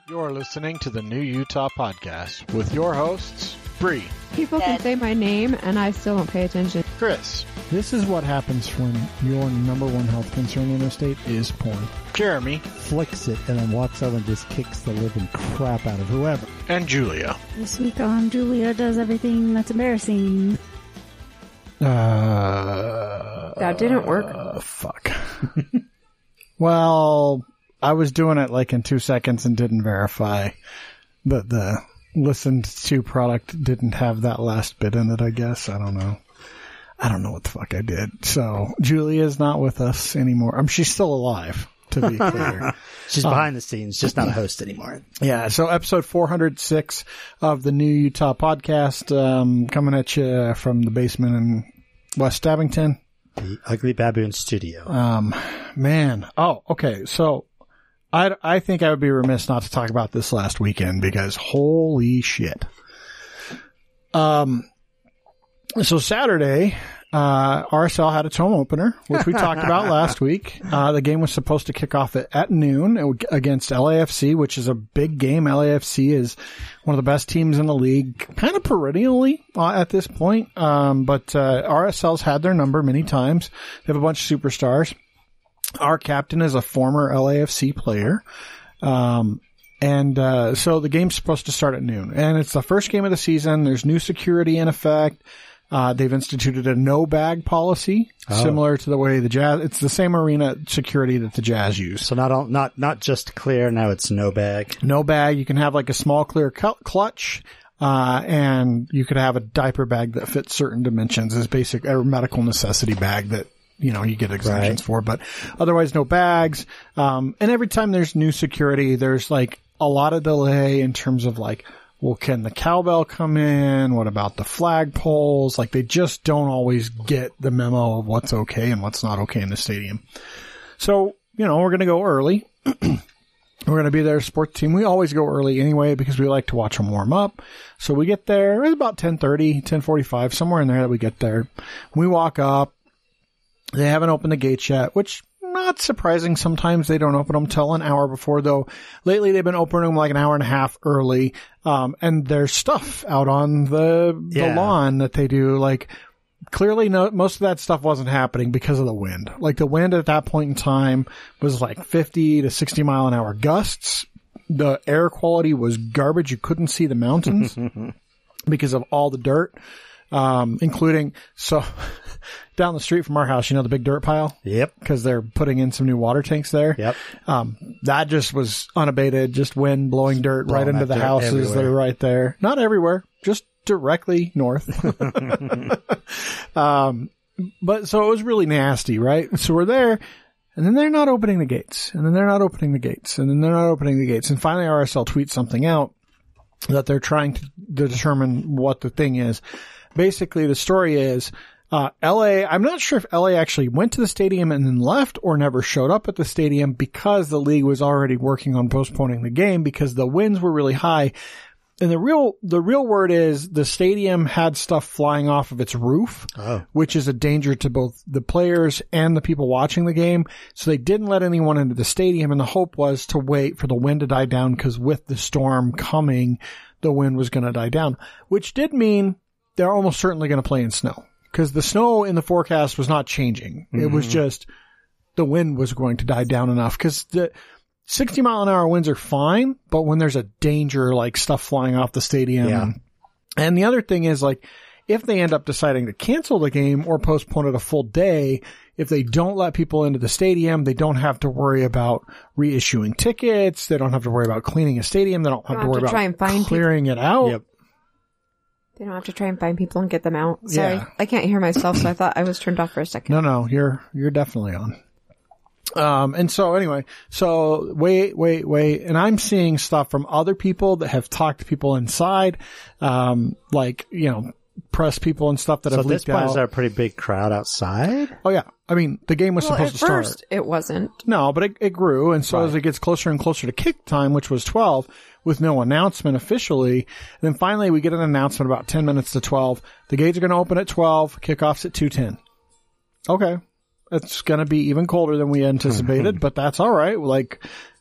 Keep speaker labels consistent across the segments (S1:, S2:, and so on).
S1: You're listening to the New Utah Podcast with your hosts, Bree,
S2: People can say my name and I still don't pay attention.
S1: Chris,
S3: This is what happens when your number one health concern in the state is porn.
S1: Jeremy,
S3: Flicks it and then walks over and just kicks the living crap out of whoever.
S1: and Julia.
S4: This week on Julia Does Everything That's Embarrassing.
S2: That didn't work.
S3: Fuck. Well, I was doing it like in 2 seconds and didn't verify that the listened to product didn't have that last bit in it, I guess. I don't know. I don't know what the fuck I did. So, Julia's not with us anymore. She's still alive, to be clear.
S5: She's behind the scenes, just not a host anymore.
S3: Yeah, so episode 406 of the New Utah Podcast, coming at you from the basement in West Abington.
S5: The Ugly Baboon Studio.
S3: Man. Oh, okay. So I think I would be remiss not to talk about this last weekend because holy shit. So Saturday, RSL had its home opener, which we talked about last week. The game was supposed to kick off at noon against LAFC, which is a big game. LAFC is one of the best teams in the league, kind of perennially at this point. But RSL's had their number many times. They have a bunch of superstars. Our captain is a former LAFC player. So the game's supposed to start at noon, and it's the first game of the season. There's new security in effect. They've instituted a no bag policy, similar to the way the Jazz, it's the same arena security that the Jazz use.
S5: So not just clear, now it's no bag.
S3: No bag. You can have like a small clear clutch, and you could have a diaper bag that fits certain dimensions as basic, a medical necessity bag that, you know, you get exemptions for, but otherwise no bags. And every time there's new security, there's like a lot of delay in terms of like, well, can the cowbell come in? What about the flagpoles? Like, they just don't always get the memo of what's okay and what's not okay in the stadium. So, you know, we're going to go early. We're going to be their sports team. We always go early anyway because we like to watch them warm up. So we get there. It's about 10:30, 10:45, somewhere in there that we get there. We walk up. They haven't opened the gates yet, which not surprising. Sometimes they don't open them till an hour before, though. Lately, they've been opening them like an hour and a half early. And there's stuff out on the lawn that they do. Like, clearly, most of that stuff wasn't happening because of the wind. Like, the wind at that point in time was like 50 to 60 mile an hour gusts. The air quality was garbage. You couldn't see the mountains because of all the dirt. Including, so down the street from our house, you know, the big dirt pile?
S5: Yep.
S3: Because they're putting in some new water tanks there.
S5: Yep.
S3: That just was unabated, just wind blowing dirt right into the houses that are right there. Not everywhere, just directly north. But so it was really nasty, right? So we're there, and then they're not opening the gates, and then they're not opening the gates, and then they're not opening the gates. And finally RSL tweets something out that they're trying to determine what the thing is. Basically, the story is, LA, I'm not sure if LA actually went to the stadium and then left or never showed up at the stadium because the league was already working on postponing the game because the winds were really high. And the real word is the stadium had stuff flying off of its roof, which is a danger to both the players and the people watching the game. So they didn't let anyone into the stadium, and the hope was to wait for the wind to die down because with the storm coming, the wind was going to die down, which did mean they're almost certainly going to play in snow because the snow in the forecast was not changing. Mm-hmm. It was just the wind was going to die down enough because the 60 mile an hour winds are fine, but when there's a danger, like stuff flying off the stadium.
S5: Yeah.
S3: And the other thing is, like, if they end up deciding to cancel the game or postpone it a full day, if they don't let people into the stadium, they don't have to worry about reissuing tickets. They don't have to worry about cleaning a stadium. They don't have to worry about clearing it out. Yep.
S2: They don't have to try and find people and get them out. Sorry, yeah. I can't hear myself, so I thought I was turned off for a second.
S3: No, you're definitely on. And so anyway, so wait. And I'm seeing stuff from other people that have talked to people inside, like, you know, press people and stuff that have leaked out. So at this point,
S5: is there a pretty big crowd outside?
S3: Oh yeah. I mean, the game was supposed to start.
S2: At first, it wasn't.
S3: No, but it grew. And so as it gets closer and closer to kick time, which was 12, with no announcement officially, then finally we get an announcement about 10 minutes to 12. The gates are going to open at 12, kickoff's at 2:10. Okay. It's going to be even colder than we anticipated, but that's all right. Like,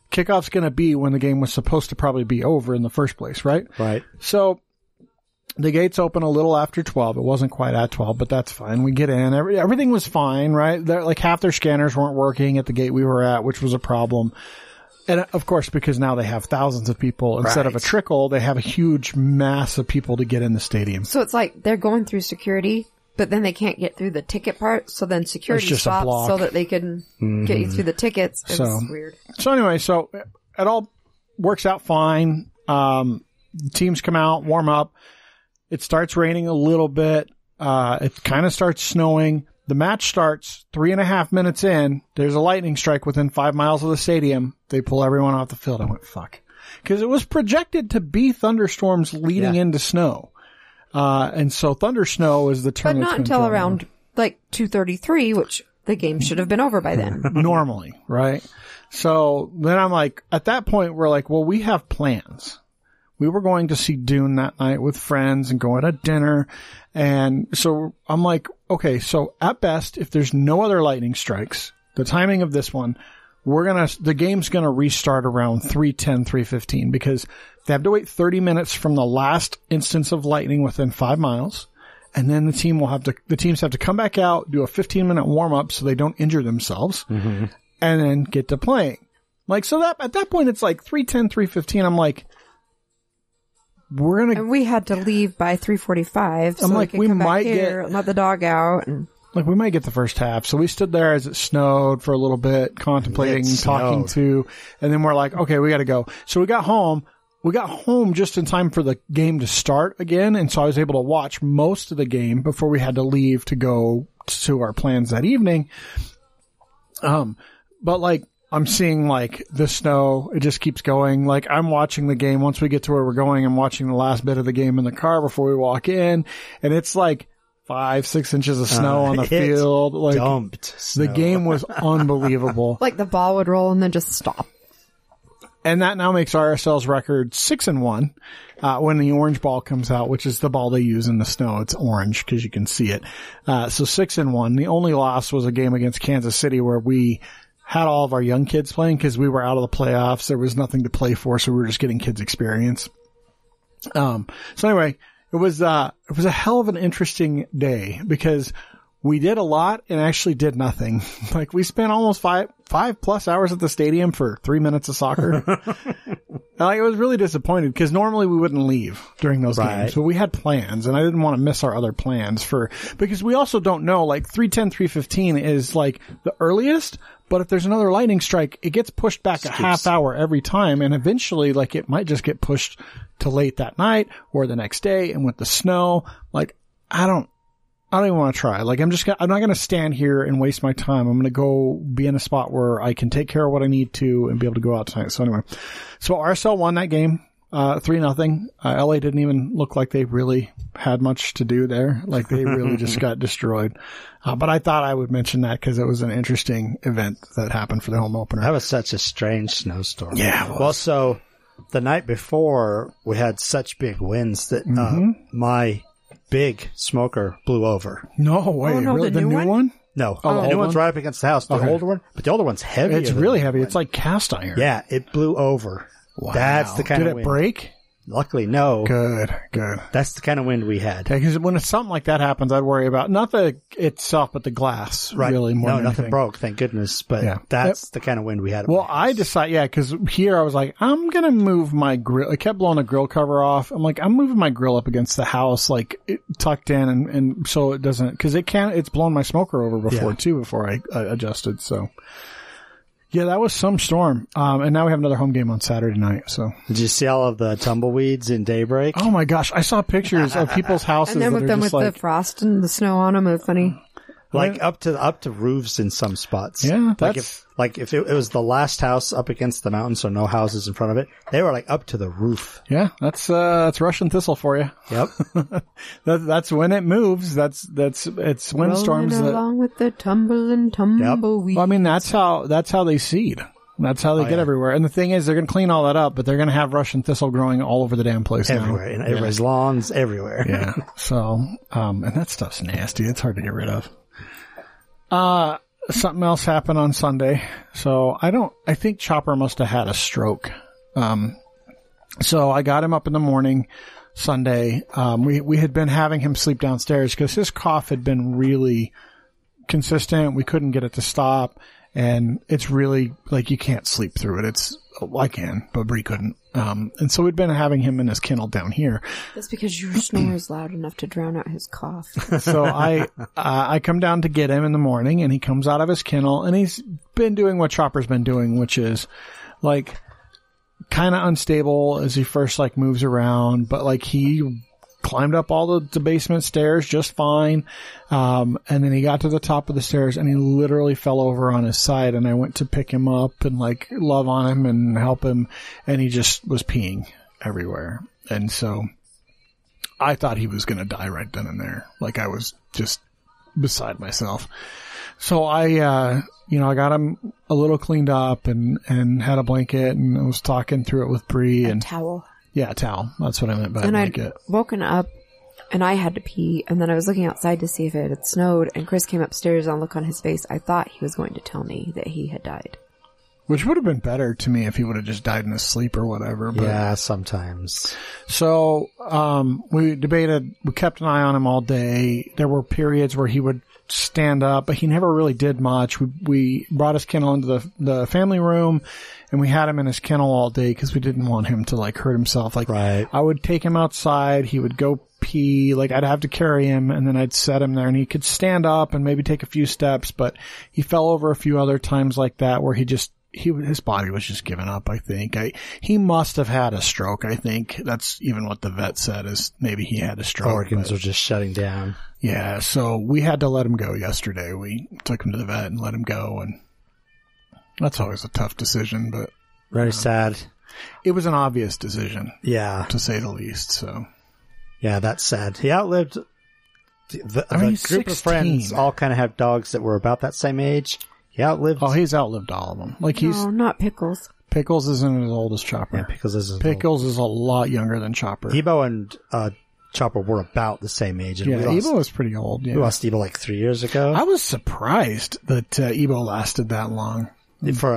S3: kickoff's going to be when the game was supposed to probably be over in the first place, right?
S5: Right.
S3: So the gates open a little after 12. It wasn't quite at 12, but that's fine. We get in. Everything was fine, right? Like half their scanners weren't working at the gate we were at, which was a problem. And of course, because now they have thousands of people instead of a trickle, they have a huge mass of people to get in the stadium.
S2: So it's like they're going through security, but then they can't get through the ticket part. So then security stops so that they can get you through the tickets. It's weird.
S3: So anyway, so it all works out fine. Teams come out, warm up. It starts raining a little bit. It kind of starts snowing. The match starts 3.5 minutes in. There's a lightning strike within 5 miles of the stadium. They pull everyone off the field. I went, fuck. Because it was projected to be thunderstorms leading into snow. And so thunder snow is the term.
S2: But not until around like 2:33, which the game should have been over by then.
S3: Normally, right? So then I'm like, at that point, we're like, well, we have plans. We were going to see Dune that night with friends and going to dinner. And so I'm like, okay, so at best, if there's no other lightning strikes, the timing of this one, the game's going to restart around 3:10, 3:15 because they have to wait 30 minutes from the last instance of lightning within 5 miles. And then the teams have to come back out, do a 15-minute warm up so they don't injure themselves and then get to playing. Like, so that at that point, it's like 3:10, 3:15. I'm like,
S2: and we had to leave by 3:45. So
S3: I'm like, we might
S2: let the dog out. And
S3: like, we might get the first half. So we stood there as it snowed for a little bit, contemplating, talking to, and then we're like, okay, we got to go. So we got home. We got home just in time for the game to start again. And so I was able to watch most of the game before we had to leave to go to our plans that evening. But like, I'm seeing like the snow, it just keeps going. Like I'm watching the game. Once we get to where we're going, I'm watching the last bit of the game in the car before we walk in. And it's like 5-6 inches of snow on the field. Like
S5: dumped snow.
S3: The game was unbelievable.
S2: Like the ball would roll and then just stop.
S3: And that now makes RSL's record 6-1, when the orange ball comes out, which is the ball they use in the snow. It's orange because you can see it. So 6-1. The only loss was a game against Kansas City where we had all of our young kids playing because we were out of the playoffs. There was nothing to play for, so we were just getting kids experience. So anyway, it was a hell of an interesting day because we did a lot and actually did nothing. Like we spent almost 5+ hours at the stadium for 3 minutes of soccer. I was really disappointed because normally we wouldn't leave during those games, but we had plans and I didn't want to miss our other plans because we also don't know, like 3:10, 3:15 is like the earliest, but if there's another lightning strike, it gets pushed back a half hour every time and eventually like it might just get pushed to late that night or the next day. And with the snow, like I don't even want to try. Like I'm not going to stand here and waste my time. I'm going to go be in a spot where I can take care of what I need to and be able to go out tonight. So anyway, so RSL won that game, 3-0. LA didn't even look like they really had much to do there. Like they really just got destroyed. But I thought I would mention that because it was an interesting event that happened for the home opener.
S5: That was such a strange snowstorm.
S3: Yeah.
S5: Well, so the night before we had such big winds that, my big smoker blew over.
S3: No way.
S2: Oh, no,
S3: really? The new one?
S5: No. The new one's right up against the house. The older one? But the older one's heavy.
S3: It's really heavy. It's like cast iron.
S5: Yeah, it blew over.
S3: Wow.
S5: That's the kind of wind.
S3: Did it break?
S5: Luckily, no.
S3: Good.
S5: That's the kind of wind we had.
S3: Because when something like that happens, I'd worry about not the itself, but the glass.
S5: Right.
S3: Really, more than
S5: nothing
S3: anything.
S5: broke, thank goodness. But that's the kind of wind we had.
S3: Well, I decided, because here I was like, I'm going to move my grill. I kept blowing the grill cover off. I'm like, I'm moving my grill up against the house, like tucked in, and so it doesn't, because it's blown my smoker over before too, before I adjusted. So. Yeah, that was some storm. And now we have another home game on Saturday night, so.
S5: Did you see all of the tumbleweeds in Daybreak?
S3: Oh my gosh, I saw pictures of people's houses.
S2: And then with them with
S3: like,
S2: the frost and the snow on them, it was funny.
S5: Like up to roofs in some spots.
S3: Yeah,
S5: like if it was the last house up against the mountain, so no houses in front of it, they were like up to the roof.
S3: Yeah, that's Russian thistle for you.
S5: Yep.
S3: That's when it moves. It's windstorms
S2: Rolling along with the tumbleweeds.
S3: Well, I mean, that's how they seed. That's how they get everywhere. And the thing is, they're going to clean all that up, but they're going to have Russian thistle growing all over the damn place
S5: everywhere.
S3: now.
S5: In everybody's lawns, everywhere.
S3: Yeah. So, and that stuff's nasty. It's hard to get rid of. something else happened on Sunday. So I think Chopper must have had a stroke. So I got him up in the morning Sunday. We had been having him sleep downstairs because his cough had been really consistent. We couldn't get it to stop. And it's really like you can't sleep through it. I can, but Bree couldn't. And so we'd been having him in his kennel down here.
S2: That's because your snore is loud enough to drown out his cough.
S3: So I come down to get him in the morning, and he comes out of his kennel, and he's been doing what Chopper's been doing, which is like kind of unstable as he first like moves around, but like he climbed up all the basement stairs just fine. And then he got to the top of the stairs and he literally fell over on his side, and I went to pick him up and like love on him and help him, and he just was peeing everywhere. And so I thought he was going to die right then and there. Like I was just beside myself. So I got him a little cleaned up and had a blanket, and I was talking through it with Bree and
S2: towel.
S3: Yeah, a towel. That's what I meant by
S2: and
S3: blanket.
S2: I'd woken up and I had to pee, and then I was looking outside to see if it had snowed, and Chris came upstairs, and the look on his face, I thought he was going to tell me that he had died.
S3: Which would have been better to me if he would have just died in his sleep or whatever. But,
S5: yeah, sometimes.
S3: So, we debated, we kept an eye on him all day. There were periods where he would stand up, but he never really did much. We brought his kennel into the family room, and we had him in his kennel all day because we didn't want him to like hurt himself. Like,
S5: right.
S3: I would take him outside, he would go pee, like I'd have to carry him, and then I'd set him there, and he could stand up and maybe take a few steps, but he fell over a few other times like that where his body was just giving up, I think. He must have had a stroke, I think. That's even what the vet said, is maybe he had a stroke.
S5: Organs are just shutting down.
S3: Yeah, so we had to let him go yesterday. We took him to the vet and let him go, and that's always a tough decision, but...
S5: Very sad.
S3: It was an obvious decision.
S5: Yeah.
S3: To say the least, so...
S5: Yeah, that's sad. He outlived... The group
S3: 16.
S5: of friends all kind of have dogs that were about that same age. He outlived...
S3: Oh, he's outlived all of them. Like
S2: No, not Pickles.
S3: Pickles isn't as old as Chopper.
S5: Yeah, Pickles is
S3: a lot younger than Chopper.
S5: Ebo and Chopper were about the same age. And
S3: Ebo was pretty old. Yeah.
S5: We lost Ebo like 3 years ago.
S3: I was surprised that Ebo lasted that long.
S5: For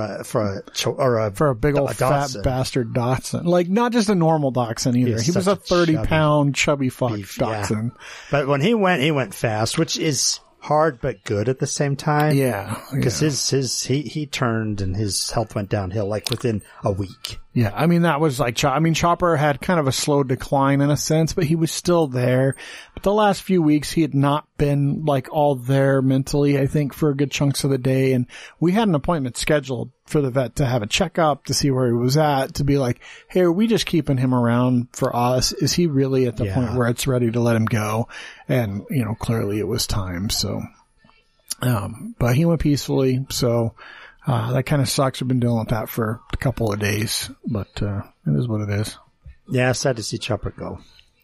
S5: a
S3: big old fat bastard Dachshund. Like, not just a normal Dachshund either. He was a 30-pound chubby fuck Dachshund.
S5: Yeah. But when he went fast, which is hard but good at the same time.
S3: Yeah.
S5: Because he turned and his health went downhill like within a week.
S3: Yeah. I mean, that was like, Chopper had kind of a slow decline in a sense, but he was still there. But the last few weeks, he had not been like all there mentally, I think, for good chunks of the day. And we had an appointment scheduled for the vet to have a checkup to see where he was at, to be like, hey, are we just keeping him around for us? Is he really at the point where it's ready to let him go? And, clearly it was time. So, but he went peacefully. So, that kind of sucks. We've been dealing with that for a couple of days, but, it is what it is.
S5: Yeah, sad to see Chopper go.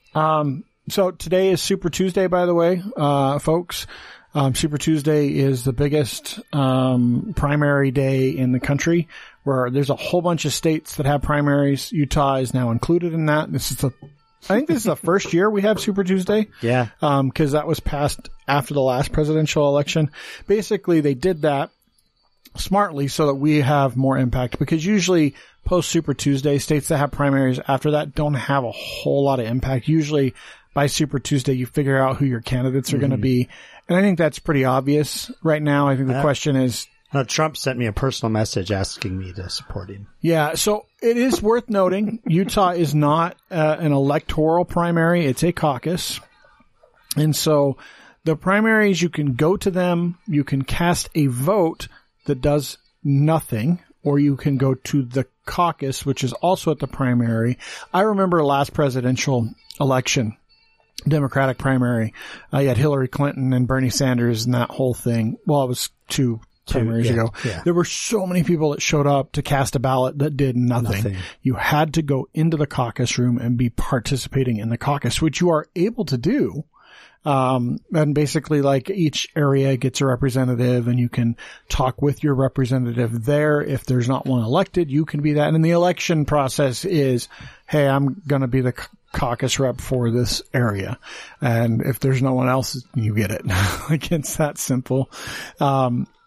S3: So today is Super Tuesday, by the way, folks. Super Tuesday is the biggest primary day in the country, where there's a whole bunch of states that have primaries. Utah is now included in that. I think this is the first year we have Super Tuesday.
S5: Yeah.
S3: Because that was passed after the last presidential election. Basically, they did that smartly so that we have more impact, because usually post Super Tuesday, states that have primaries after that don't have a whole lot of impact. Usually by Super Tuesday, you figure out who your candidates are going to be. And I think that's pretty obvious right now. I think the question is...
S5: Trump sent me a personal message asking me to support him.
S3: Yeah, so it is worth noting, Utah is not an electoral primary. It's a caucus. And so the primaries, you can go to them, you can cast a vote that does nothing, or you can go to the caucus, which is also at the primary. I remember last presidential election, Democratic primary, you had Hillary Clinton and Bernie Sanders and that whole thing. Well, it was two primaries ago. Yeah. There were so many people that showed up to cast a ballot that did nothing. You had to go into the caucus room and be participating in the caucus, which you are able to do. And basically, like, each area gets a representative, and you can talk with your representative there. If there's not one elected, you can be that. And then the election process is, hey, I'm going to be the caucus rep for this area. And if there's no one else, you get it. Like, it's that simple.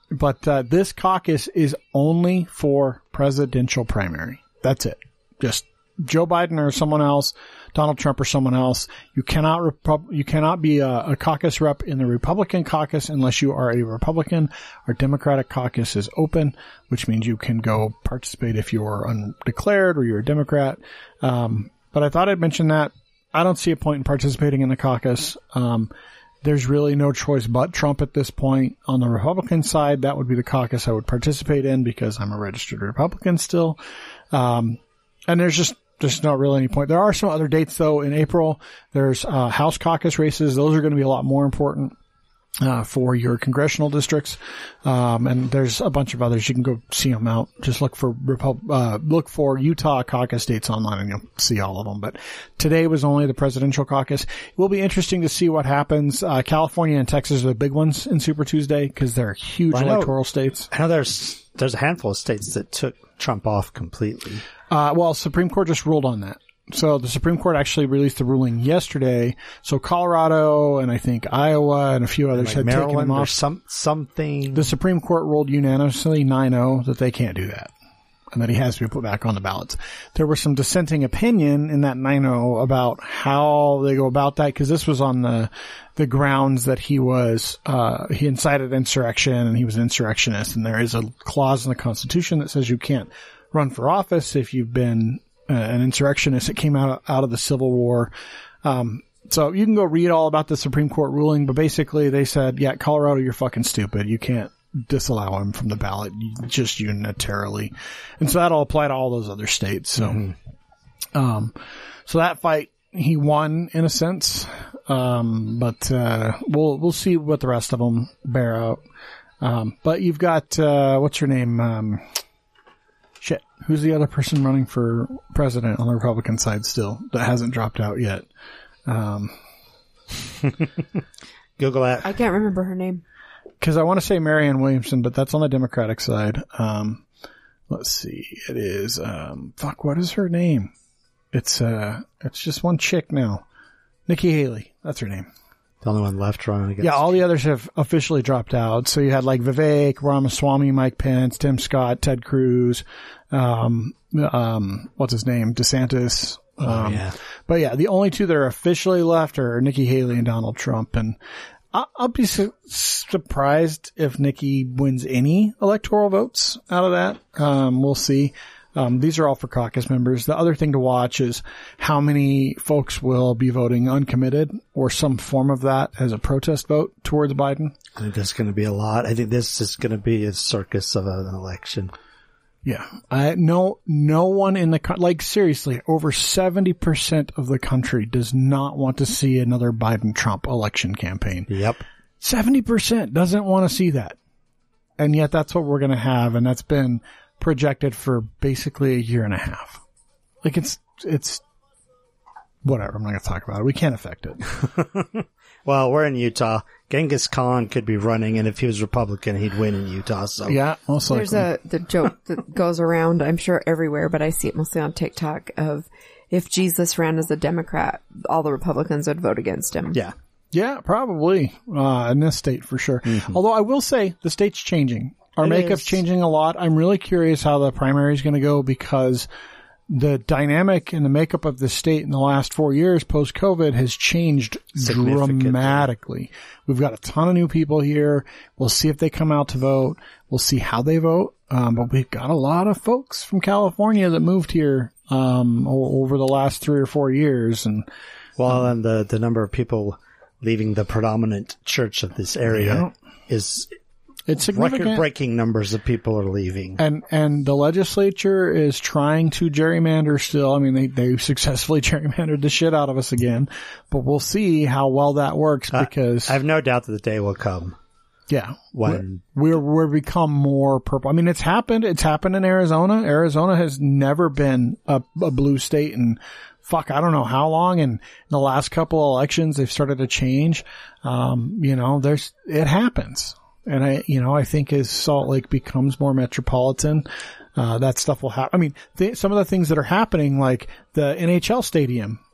S3: But this caucus is only for presidential primary. That's it. Just Joe Biden or someone else, Donald Trump or someone else. You cannot be a caucus rep in the Republican caucus unless you are a Republican. Our Democratic caucus is open, which means you can go participate if you are undeclared or you're a Democrat. But I thought I'd mention that. I don't see a point in participating in the caucus. There's really no choice but Trump at this point. On the Republican side, that would be the caucus I would participate in because I'm a registered Republican still. And there's just not really any point. There are some other dates though. In April, there's House caucus races. Those are going to be a lot more important for your congressional districts. And there's a bunch of others. You can go see them out. Just look for Utah caucus dates online and you'll see all of them. But today was only the presidential caucus. It will be interesting to see what happens. California and Texas are the big ones in Super Tuesday because they're huge electoral states.
S5: I know there's a handful of states that took Trump off completely.
S3: Well, Supreme Court just ruled on that. So the Supreme Court actually released the ruling yesterday. So Colorado and I think Iowa and a few others had
S5: Maryland
S3: taken him off.
S5: Or something.
S3: The Supreme Court ruled unanimously 9-0 that they can't do that and that he has to be put back on the ballots. There was some dissenting opinion in that 9-0 about how they go about that because this was on the grounds that he incited insurrection and he was an insurrectionist, and there is a clause in the Constitution that says you can't run for office if you've been an insurrectionist that came out of the Civil War. So you can go read all about the Supreme Court ruling, but basically they said, yeah, Colorado, you're fucking stupid. You can't disallow him from the ballot just unilaterally. And so that'll apply to all those other states. So, so that fight, he won in a sense. But we'll see what the rest of them bear out. But you've got, what's her name? Shit. Who's the other person running for president on the Republican side still that hasn't dropped out yet?
S5: Google that.
S2: I can't remember her name.
S3: Because I want to say Marianne Williamson, but that's on the Democratic side. Let's see. It is, what is her name? It's just one chick now. Nikki Haley. That's her name.
S5: The only one left running against.
S3: Yeah, all the others have officially dropped out. So you had like Vivek, Ramaswamy, Mike Pence, Tim Scott, Ted Cruz, what's his name? DeSantis.
S5: Yeah.
S3: But yeah, the only two that are officially left are Nikki Haley and Donald Trump. And I'll be surprised if Nikki wins any electoral votes out of that. We'll see. These are all for caucus members. The other thing to watch is how many folks will be voting uncommitted or some form of that as a protest vote towards Biden.
S5: I think there's going to be a lot. I think this is going to be a circus of an election.
S3: Yeah. No one in the, like seriously, over 70% of the country does not want to see another Biden-Trump election campaign.
S5: Yep.
S3: 70% doesn't want to see that. And yet that's what we're going to have. And that's been projected for basically a year and a half. Like it's whatever. I'm not going to talk about it. We can't affect it.
S5: Well, we're in Utah. Genghis Khan could be running, and if he was Republican, he'd win in Utah. So
S3: yeah, most likely.
S2: There's the joke that goes around, I'm sure everywhere, but I see it mostly on TikTok of if Jesus ran as a Democrat, all the Republicans would vote against him.
S5: Yeah.
S3: Yeah, probably. In this state for sure. Mm-hmm. Although I will say the state's changing. Our makeup's changing a lot. I'm really curious how the primary is going to go because the dynamic and the makeup of the state in the last 4 years post-COVID has changed dramatically. We've got a ton of new people here. We'll see if they come out to vote. We'll see how they vote. But we've got a lot of folks from California that moved here over the last 3 or 4 years. And
S5: the number of people leaving the predominant church of this area is... It's significant. Record-breaking numbers of people are leaving.
S3: And the legislature is trying to gerrymander still. I mean, they successfully gerrymandered the shit out of us again. But we'll see how well that works because...
S5: I have no doubt that the day will come.
S3: Yeah.
S5: When...
S3: We're become more purple. I mean, it's happened. It's happened in Arizona. Arizona has never been a blue state and... I don't know how long. And in the last couple of elections, they've started to change. It happens. And I think as Salt Lake becomes more metropolitan, that stuff will happen. I mean, some of the things that are happening, like the NHL stadium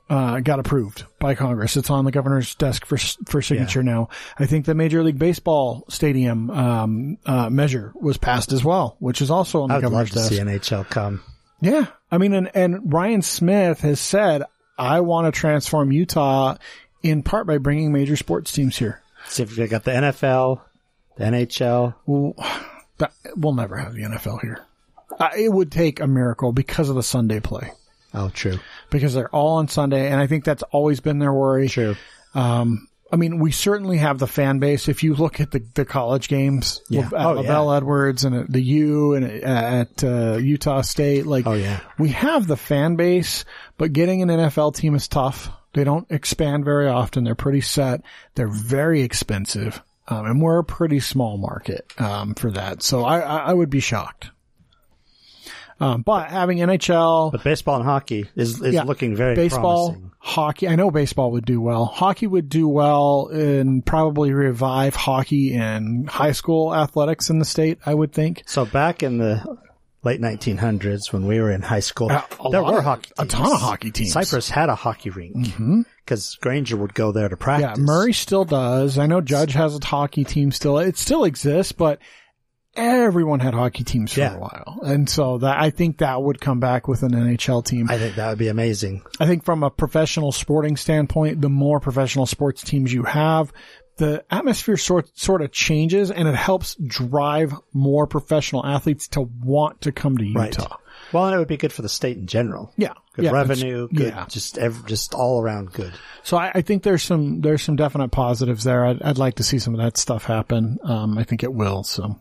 S3: got approved by Congress. It's on the governor's desk for signature now. I think the Major League Baseball stadium measure was passed as well, which is also on the governor's desk.
S5: I'd love to see NHL come.
S3: Yeah. I mean, and Ryan Smith has said, I want to transform Utah in part by bringing major sports teams here.
S5: So if you got the NFL, the NHL.
S3: We'll never have the NFL here. It would take a miracle because of the Sunday play.
S5: Oh, true.
S3: Because they're all on Sunday, and I think that's always been their worry.
S5: True.
S3: I mean, we certainly have the fan base. If you look at the college games at LaVell Edwards and at the U and at Utah State, we have the fan base, but getting an NFL team is tough. They don't expand very often. They're pretty set. They're very expensive. And we're a pretty small market, for that. So I would be shocked. But having NHL.
S5: But baseball and hockey is looking very promising.
S3: Hockey. I know baseball would do well. Hockey would do well and probably revive hockey in high school athletics in the state, I would think.
S5: So back in the late 1900s when we were in high school, there were hockey teams.
S3: A ton of hockey teams.
S5: Cypress had a hockey rink because Granger would go there to practice.
S3: Yeah, Murray still does. I know Judge has a hockey team still. It still exists, but everyone had hockey teams for a while. And so I think that would come back with an NHL team.
S5: I think that would be amazing.
S3: I think from a professional sporting standpoint, the more professional sports teams you have, the atmosphere sort of changes, and it helps drive more professional athletes to want to come to Utah.
S5: Right. Well, and it would be good for the state in general.
S3: Yeah.
S5: Good revenue, good, just all around good.
S3: So I think there's some definite positives there. I'd like to see some of that stuff happen. I think it will. So,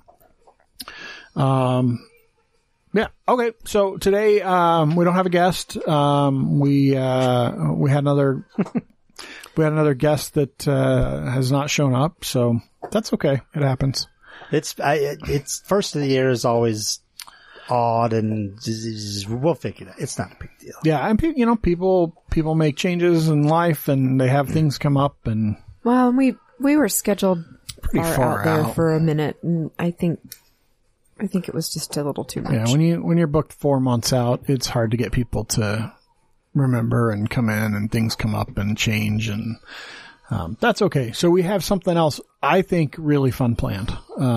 S3: yeah. Okay. So today, we don't have a guest. We had another, we had another guest that, has not shown up. So that's okay. It happens.
S5: It's first of the year is always odd, and we'll figure it out. It's not a big deal.
S3: Yeah. And people make changes in life, and they have things come up, and.
S2: Well, we were scheduled pretty far out there for a minute, and I think it was just a little too much.
S3: Yeah, when you're booked 4 months out, it's hard to get people to remember and come in, and things come up and change, and that's okay. So we have something else I think really fun planned.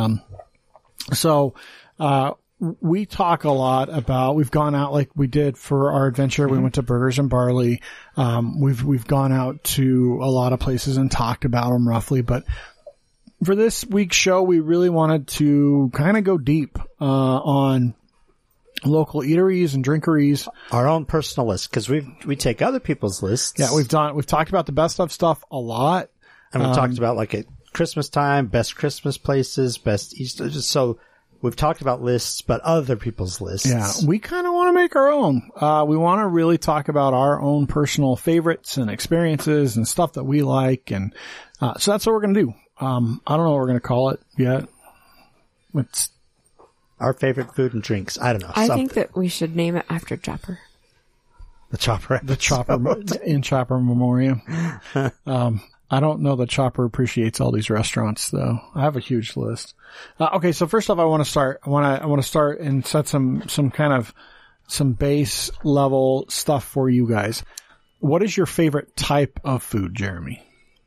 S3: We talk a lot about, we've gone out like we did for our adventure. We went to Burgers and Barley. We've gone out to a lot of places and talked about them roughly, but for this week's show, we really wanted to kind of go deep on local eateries and drinkeries.
S5: Our own personal list, because we take other people's lists.
S3: Yeah, we've talked about the best of stuff a lot.
S5: And we've talked about like at Christmas time, best Christmas places, best Easter. So we've talked about lists, but other people's lists.
S3: Yeah, we kind of want to make our own. We want to really talk about our own personal favorites and experiences and stuff that we like. And so that's what we're going to do. I don't know what we're going to call it yet. It's
S5: our favorite food and drinks. I don't know.
S2: I think that we should name it after Chopper.
S5: The Chopper.
S3: The Chopper in Chopper Memoriam. I don't know that Chopper appreciates all these restaurants though. I have a huge list. Okay. So first off, I want to start and set some kind of some base level stuff for you guys. What is your favorite type of food, Jeremy?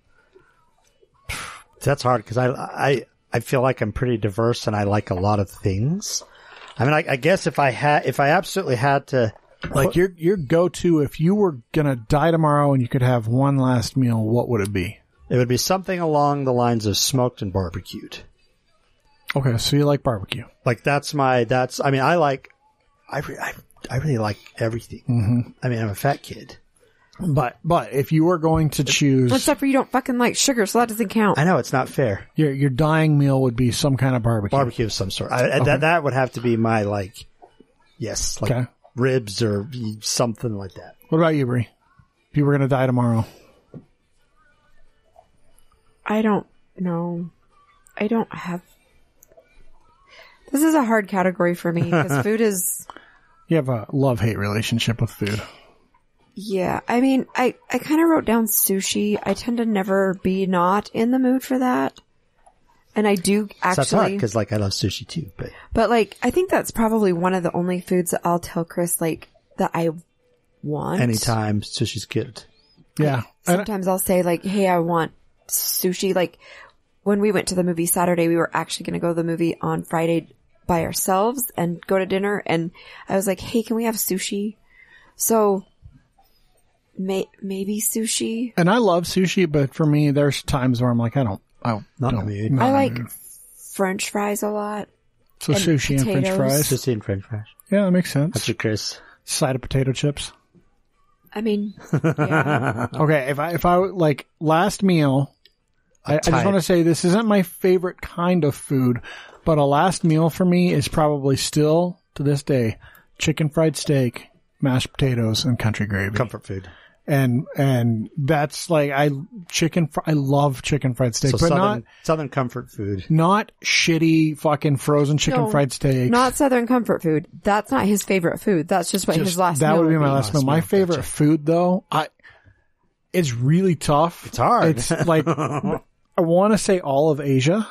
S5: That's hard because I feel like I'm pretty diverse and I like a lot of things. I mean, I guess if I absolutely had to,
S3: like your go-to, if you were gonna die tomorrow and you could have one last meal, what would it be?
S5: It would be something along the lines of smoked and barbecued.
S3: Okay, so you like barbecue?
S5: Like I really like everything. Mm-hmm. I mean, I'm a fat kid.
S3: But if you were going to choose,
S2: except for you don't fucking like sugar, so that doesn't count.
S5: I know it's not fair.
S3: Your dying meal would be some kind of barbecue.
S5: Barbecue of some sort. That would have to be my ribs or something like that.
S3: What about you, Bree? If you were going to die tomorrow,
S2: I don't know. I don't have. This is a hard category for me because food is.
S3: You have a love-hate relationship with food.
S2: Yeah, I mean, I kind of wrote down sushi. I tend to never be not in the mood for that. And I do actually.
S5: So that's hard because, I love sushi too.
S2: But, I think that's probably one of the only foods that I'll tell Chris, that I want.
S5: Anytime sushi's good.
S3: Yeah.
S2: Sometimes I'll say like, hey, I want sushi. Like when we went to the movie Saturday, we were actually going to go to the movie on Friday by ourselves and go to dinner. And I was like, hey, can we have sushi? So maybe sushi.
S3: And I love sushi, but for me, there's times where I'm like, I like
S2: French fries a lot.
S3: So sushi and French fries.
S5: Sushi and French fries.
S3: Yeah, that makes sense.
S5: That's your Chris.
S3: Side of potato chips.
S2: I mean, yeah.
S3: Okay, if I like last meal, I just want to say this isn't my favorite kind of food, but a last meal for me is probably still to this day chicken fried steak, mashed potatoes, and country gravy.
S5: Comfort food.
S3: And that's like I love chicken fried steak,
S5: so
S3: but
S5: Southern comfort food.
S3: Not shitty fucking frozen chicken fried steak.
S2: Not Southern comfort food. That's not his favorite food. That's just what his last meal
S3: would be.
S2: That would
S3: be my last meal. My favorite food though, it's really tough.
S5: It's hard.
S3: It's like I want to say all of Asia.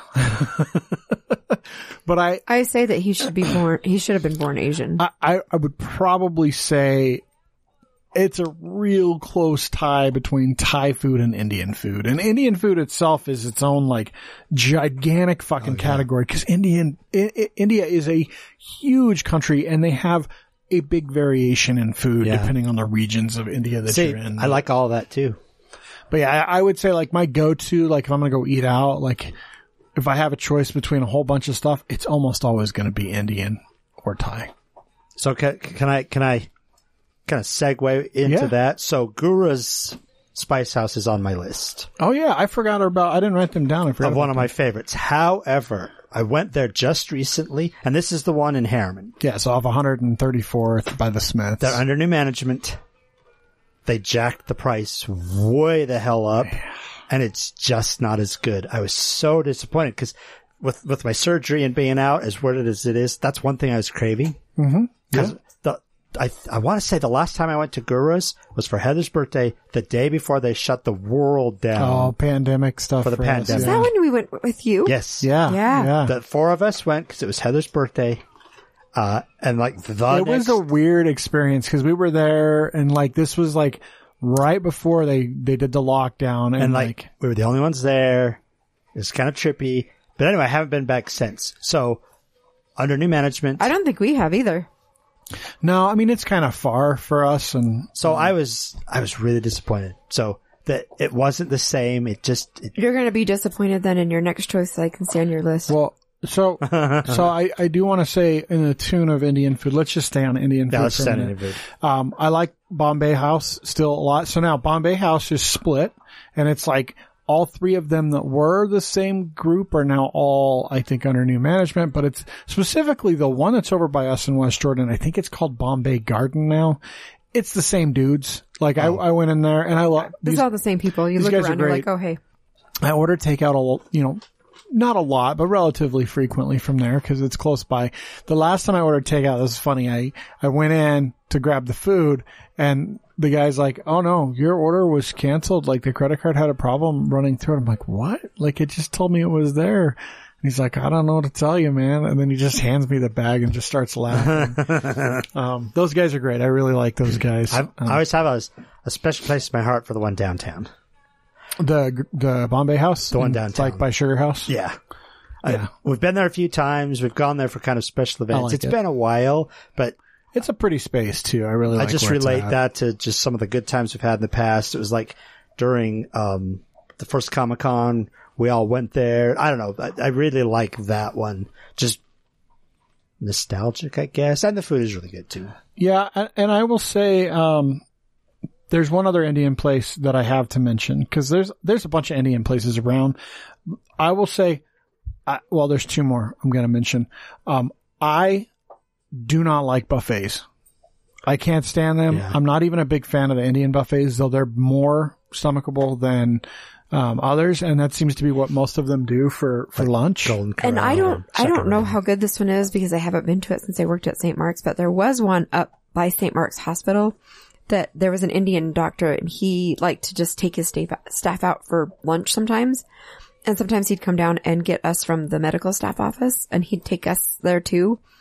S3: But
S2: I say that he should have been born Asian.
S3: I would probably say it's a real close tie between Thai food and Indian food. And Indian food itself is its own like gigantic fucking category because India is a huge country and they have a big variation in food depending on the regions of India that you're in.
S5: I like all that too.
S3: But yeah, I would say like my go-to, like if I'm going to go eat out, like if I have a choice between a whole bunch of stuff, it's almost always going to be Indian or Thai.
S5: So can I kind of segue into that? So Gura's Spice House is on my list.
S3: Oh yeah, I didn't write them down. I forgot
S5: of one of my favorites. However, I went there just recently, and this is the one in Harriman.
S3: Yeah, so off 134th by the Smiths.
S5: They're under new management. They jacked the price way the hell up, and it's just not as good. I was so disappointed because with my surgery and being out as weird as it is, that's one thing I was craving.
S3: Mm-hmm.
S5: Yeah. I want to say the last time I went to Gura's was for Heather's birthday, the day before they shut the world down.
S3: Oh, pandemic stuff.
S5: For the pandemic.
S2: Is that when we went with you?
S5: Yes.
S3: Yeah.
S5: The four of us went because it was Heather's birthday. And like it
S3: was a weird experience because we were there and like this was like right before they did the lockdown and like
S5: we were the only ones there. It was kind of trippy. But anyway, I haven't been back since. So under new management.
S2: I don't think we have either.
S3: No, I mean, it's kind of far for us. And
S5: so I was really disappointed. So that it wasn't the same.
S2: You're going to be disappointed then in your next choice that I can see on your list.
S3: Well, so I do want to say in the tune of Indian food, let's just stay on Indian food.
S5: Let's stay on Indian food.
S3: I like Bombay House still a lot. So now Bombay House is split and it's like all three of them that were the same group are now all, I think, under new management, but it's specifically the one that's over by us in West Jordan. I think it's called Bombay Garden now. It's the same dudes. Like I went in there and I love
S2: these. It's all the same people. You look around, you're like, oh, hey.
S3: I order takeout, not a lot, but relatively frequently from there because it's close by. The last time I ordered takeout, this is funny. I went in to grab the food and the guy's like, oh no, your order was canceled. Like the credit card had a problem running through it. I'm like, what? Like it just told me it was there. And he's like, I don't know what to tell you, man. And then he just hands me the bag and just starts laughing. Those guys are great. I really like those guys.
S5: I always have a special place in my heart for the one downtown.
S3: The Bombay House?
S5: The one downtown.
S3: Like by Sugar House?
S5: Yeah.
S3: Yeah.
S5: We've been there a few times. We've gone there for kind of special events. It's been a while, but
S3: it's a pretty space too. I really like
S5: I just relate that to just some of the good times we've had in the past. It was like during the first Comic-Con, we all went there. I don't know. I really like that one. Just nostalgic, I guess. And the food is really good too.
S3: Yeah, and I will say there's one other Indian place that I have to mention because there's a bunch of Indian places around. I will say, there's two more I'm going to mention. I do not like buffets. I can't stand them. Yeah. I'm not even a big fan of the Indian buffets, though they're more stomachable than others, and that seems to be what most of them do for lunch.
S2: And I don't know how good this one is because I haven't been to it since I worked at St. Mark's, but there was one up by St. Mark's Hospital that there was an Indian doctor and he liked to just take his staff out for lunch sometimes. And sometimes he'd come down and get us from the medical staff office and he'd take us there too.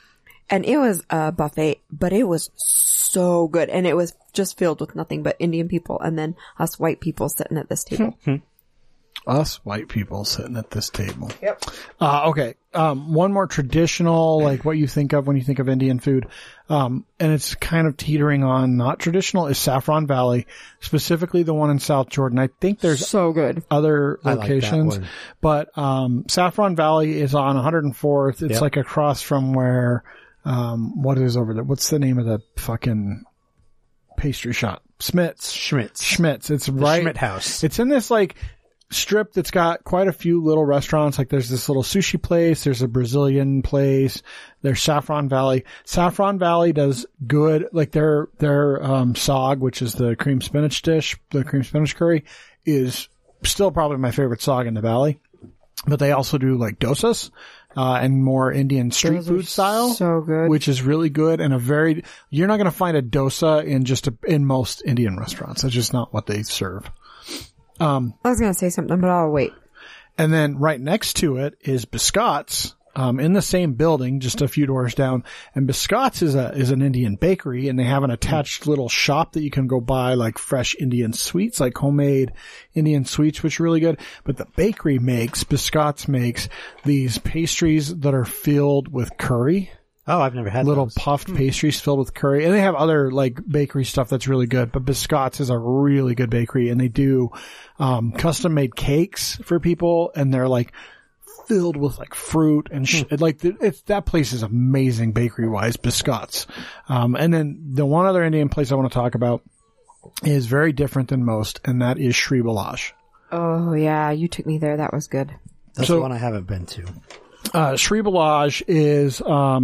S2: And it was a buffet, but it was so good. And it was just filled with nothing but Indian people and then us white people sitting at this table.
S3: Us white people sitting at this table.
S2: Yep.
S3: Okay. One more traditional, like what you think of when you think of Indian food. And it's kind of teetering on not traditional is Saffron Valley, specifically the one in South Jordan. I think there's
S2: so good
S3: other locations, but, Saffron Valley is on 104th. It's like across from where, what is over there? What's the name of the fucking pastry shop? Schmitz. It's right.
S5: Schmidt House.
S3: It's in this like strip that's got quite a few little restaurants. Like there's this little sushi place. There's a Brazilian place. There's Saffron Valley. Saffron Valley does good. Like their sog, which is the cream spinach dish, the cream spinach curry is still probably my favorite sog in the valley. But they also do like dosas, and more Indian street food style.
S2: So good.
S3: Which is really good and you're not going to find a dosa in most Indian restaurants. That's just not what they serve.
S2: I was going to say something, but I'll wait.
S3: And then right next to it is Biscotts, in the same building, just a few doors down. And Biscotts is an Indian bakery, and they have an attached little shop that you can go buy like fresh Indian sweets, like homemade Indian sweets, which are really good. But the bakery Biscotts makes these pastries that are filled with curry.
S5: Oh, I've never had
S3: little
S5: those.
S3: puffed pastries filled with curry. And they have other like bakery stuff that's really good, but Biscotts is a really good bakery, and they do custom made cakes for people, and they're like filled with like fruit and like that place is amazing bakery wise, Biscotts. And then the one other Indian place I want to talk about is very different than most, and that is Sri Balaj.
S2: Oh yeah, you took me there. That was good.
S5: That's the one I haven't been to.
S3: Sri Balaj is,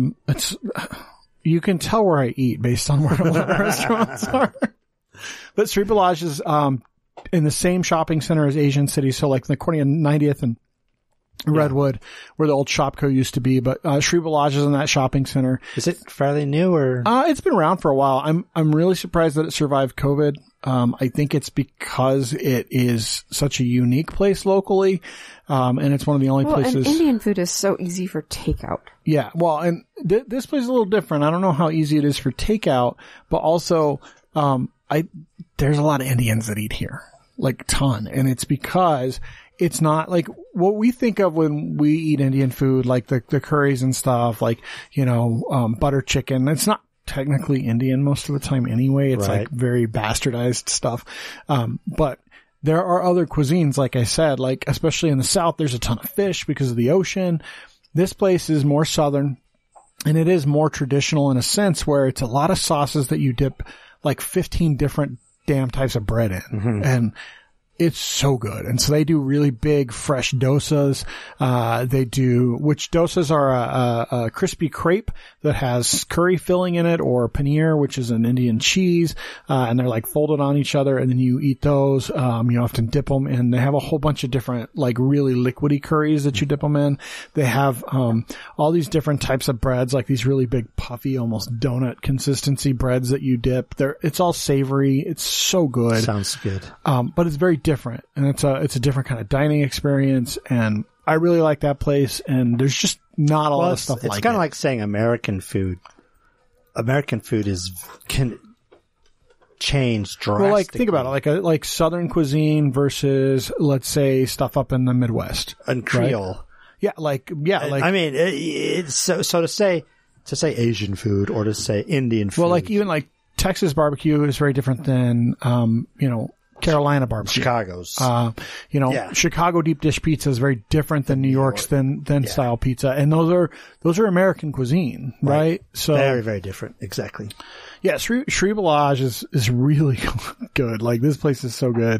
S3: you can tell where I eat based on where the restaurants are. But Sri Balaj is, in the same shopping center as Asian City. So like the corner of 90th and Redwood, where the old Shopco used to be. But, Sri Balaj is in that shopping center.
S5: Is it fairly new or?
S3: It's been around for a while. I'm really surprised that it survived COVID. I think it's because it is such a unique place locally. And it's one of the only places.
S2: And Indian food is so easy for takeout.
S3: Yeah. Well, and this place is a little different. I don't know how easy it is for takeout, but also, there's a lot of Indians that eat here, like a ton. And it's because it's not like what we think of when we eat Indian food, like the curries and stuff, like, butter chicken. It's not technically Indian most of the time anyway. It's like very bastardized stuff. But there are other cuisines, like I said, like especially in the South, there's a ton of fish because of the ocean. This place is more Southern, and it is more traditional in a sense where it's a lot of sauces that you dip like 15 different damn types of bread in. Mm-hmm. And it's so good. And so they do really big, fresh dosas. Which dosas are a crispy crepe that has curry filling in it, or paneer, which is an Indian cheese. And they're like folded on each other, and then you eat those. You often dip them in. They have a whole bunch of different, like really liquidy curries that you dip them in. They have, all these different types of breads, like these really big, puffy, almost donut consistency breads that you dip. It's all savory. It's so good.
S5: Sounds good.
S3: But it's very different, and it's a different kind of dining experience, and I really like that place, and there's just not a lot of stuff like it.
S5: It's kind of like saying American food. American food can change drastically.
S3: Well, like, think about it, like Southern cuisine versus, let's say, stuff up in the Midwest.
S5: And Creole.
S3: Right?
S5: I mean, it's so to say Asian food or to say Indian food.
S3: Well, like even like Texas barbecue is very different than, Carolina barbecue.
S5: Chicago's.
S3: Chicago deep dish pizza is very different than New York's than style pizza. And those are American cuisine, right? So
S5: very, very different. Exactly.
S3: Yeah. Sri Balaj is really good. Like this place is so good.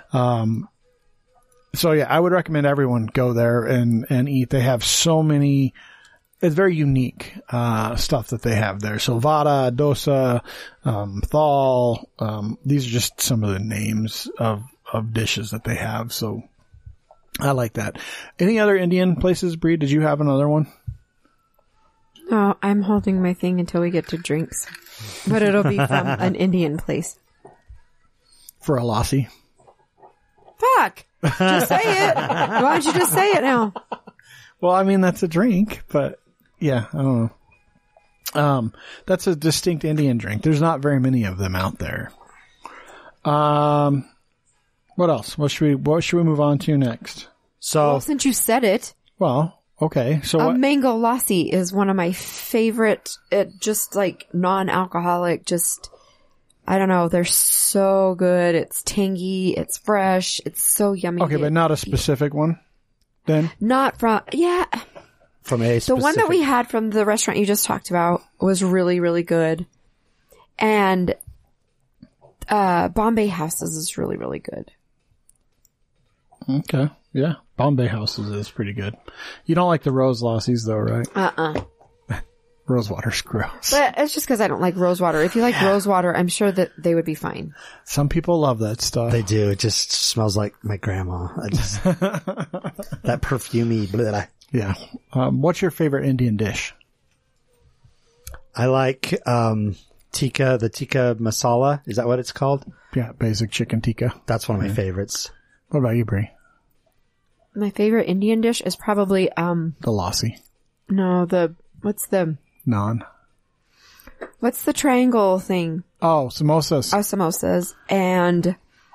S3: So yeah, I would recommend everyone go there and eat. They have so many, it's very unique, stuff that they have there. So vada, dosa, thal, these are just some of the names of dishes that they have. So I like that. Any other Indian places, Bree? Did you have another one?
S2: No, I'm holding my thing until we get to drinks, but it'll be from an Indian place.
S3: For a lassi.
S2: Fuck! Just say it. Why don't you just say it now?
S3: Well, I mean, that's a drink, but yeah, I don't know. That's a distinct Indian drink. There's not very many of them out there. What else? What should we move on to next?
S5: So,
S2: Well, since you said it,
S3: Well, okay. So what?
S2: mango lassi is one of my favorite, just like non-alcoholic, just, I don't know, they're so good. It's tangy, it's fresh, it's so yummy.
S3: Okay, but not a specific one then?
S2: Not from,
S5: from a
S2: the
S5: specific...
S2: one that we had from the restaurant you just talked about was really, really good. And, Bombay Houses is really, really good.
S3: Okay. Yeah. Bombay Houses is pretty good. You don't like the rose lassies though, right? Rosewater's gross.
S2: But it's just because I don't like rosewater. If you like rosewater, I'm sure that they would be fine.
S3: Some people love that stuff.
S5: They do. It just smells like my grandma. That perfumey. Blah.
S3: Yeah. What's your favorite Indian dish?
S5: I like the tikka masala. Is that what it's called?
S3: Yeah, basic chicken tikka.
S5: That's one of my favorites.
S3: What about you, Brie?
S2: My favorite Indian dish is probably,
S3: The lassi.
S2: no, what's the triangle thing?
S3: Oh, samosas.
S2: Samosas. And,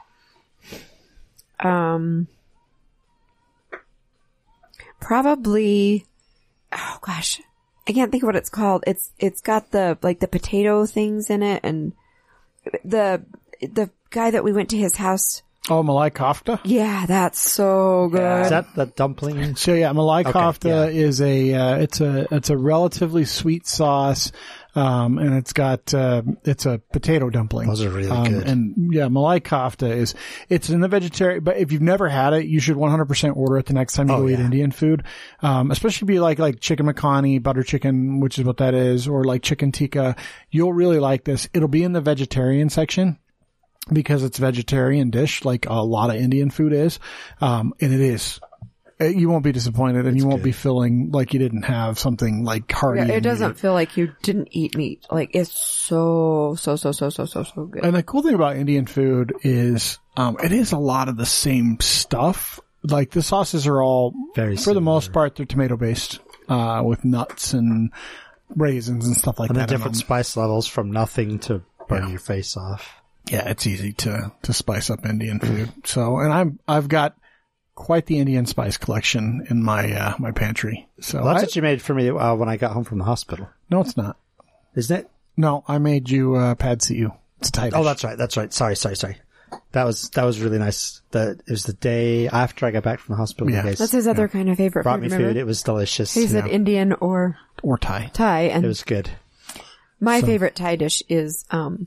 S2: probably, oh gosh, I can't think of what it's called. It's got the potato things in it, and the guy that we went to his house.
S3: Oh, malai kofta?
S2: Yeah, that's so good.
S5: Is that the dumpling?
S3: So yeah, malai kofta
S5: yeah.
S3: is it's a relatively sweet sauce, and it's a potato dumpling.
S5: Those are really good.
S3: And yeah, malai kofta it's in the vegetarian, but if you've never had it, you should 100% order it the next time you go eat Indian food. Especially if you like chicken makhani, butter chicken, which is what that is, or like chicken tikka. You'll really like this. It'll be in the vegetarian section, because it's a vegetarian dish, like a lot of Indian food is. And it is. You won't be disappointed, and you won't be feeling like you didn't have something like hearty.
S2: Yeah, it doesn't feel like you didn't eat meat. Like, it's so good.
S3: And the cool thing about Indian food is, it is a lot of the same stuff. Like, the sauces are all,
S5: very
S3: for
S5: similar.
S3: the most part, they're tomato based, with nuts and raisins and stuff like
S5: And
S3: that.
S5: the different spice levels from nothing to burn your face off.
S3: Yeah, it's easy to spice up Indian food. So, and I've got quite the Indian spice collection in my my pantry. So
S5: Well, that's what you made for me when I got home from the hospital.
S3: No, it's not.
S5: Isn't it?
S3: No, I made you pad see ew. It's Thai dish.
S5: Oh, that's right. Sorry. That was really nice. It was the day after I got back from the hospital.
S3: Yeah.
S5: You guys
S2: That's his other kind of favorite
S5: brought
S2: food,
S5: me
S2: remember?
S5: food. It was delicious.
S2: He said Indian or
S3: Thai.
S2: Thai, and
S5: It was good.
S2: my favorite Thai dish is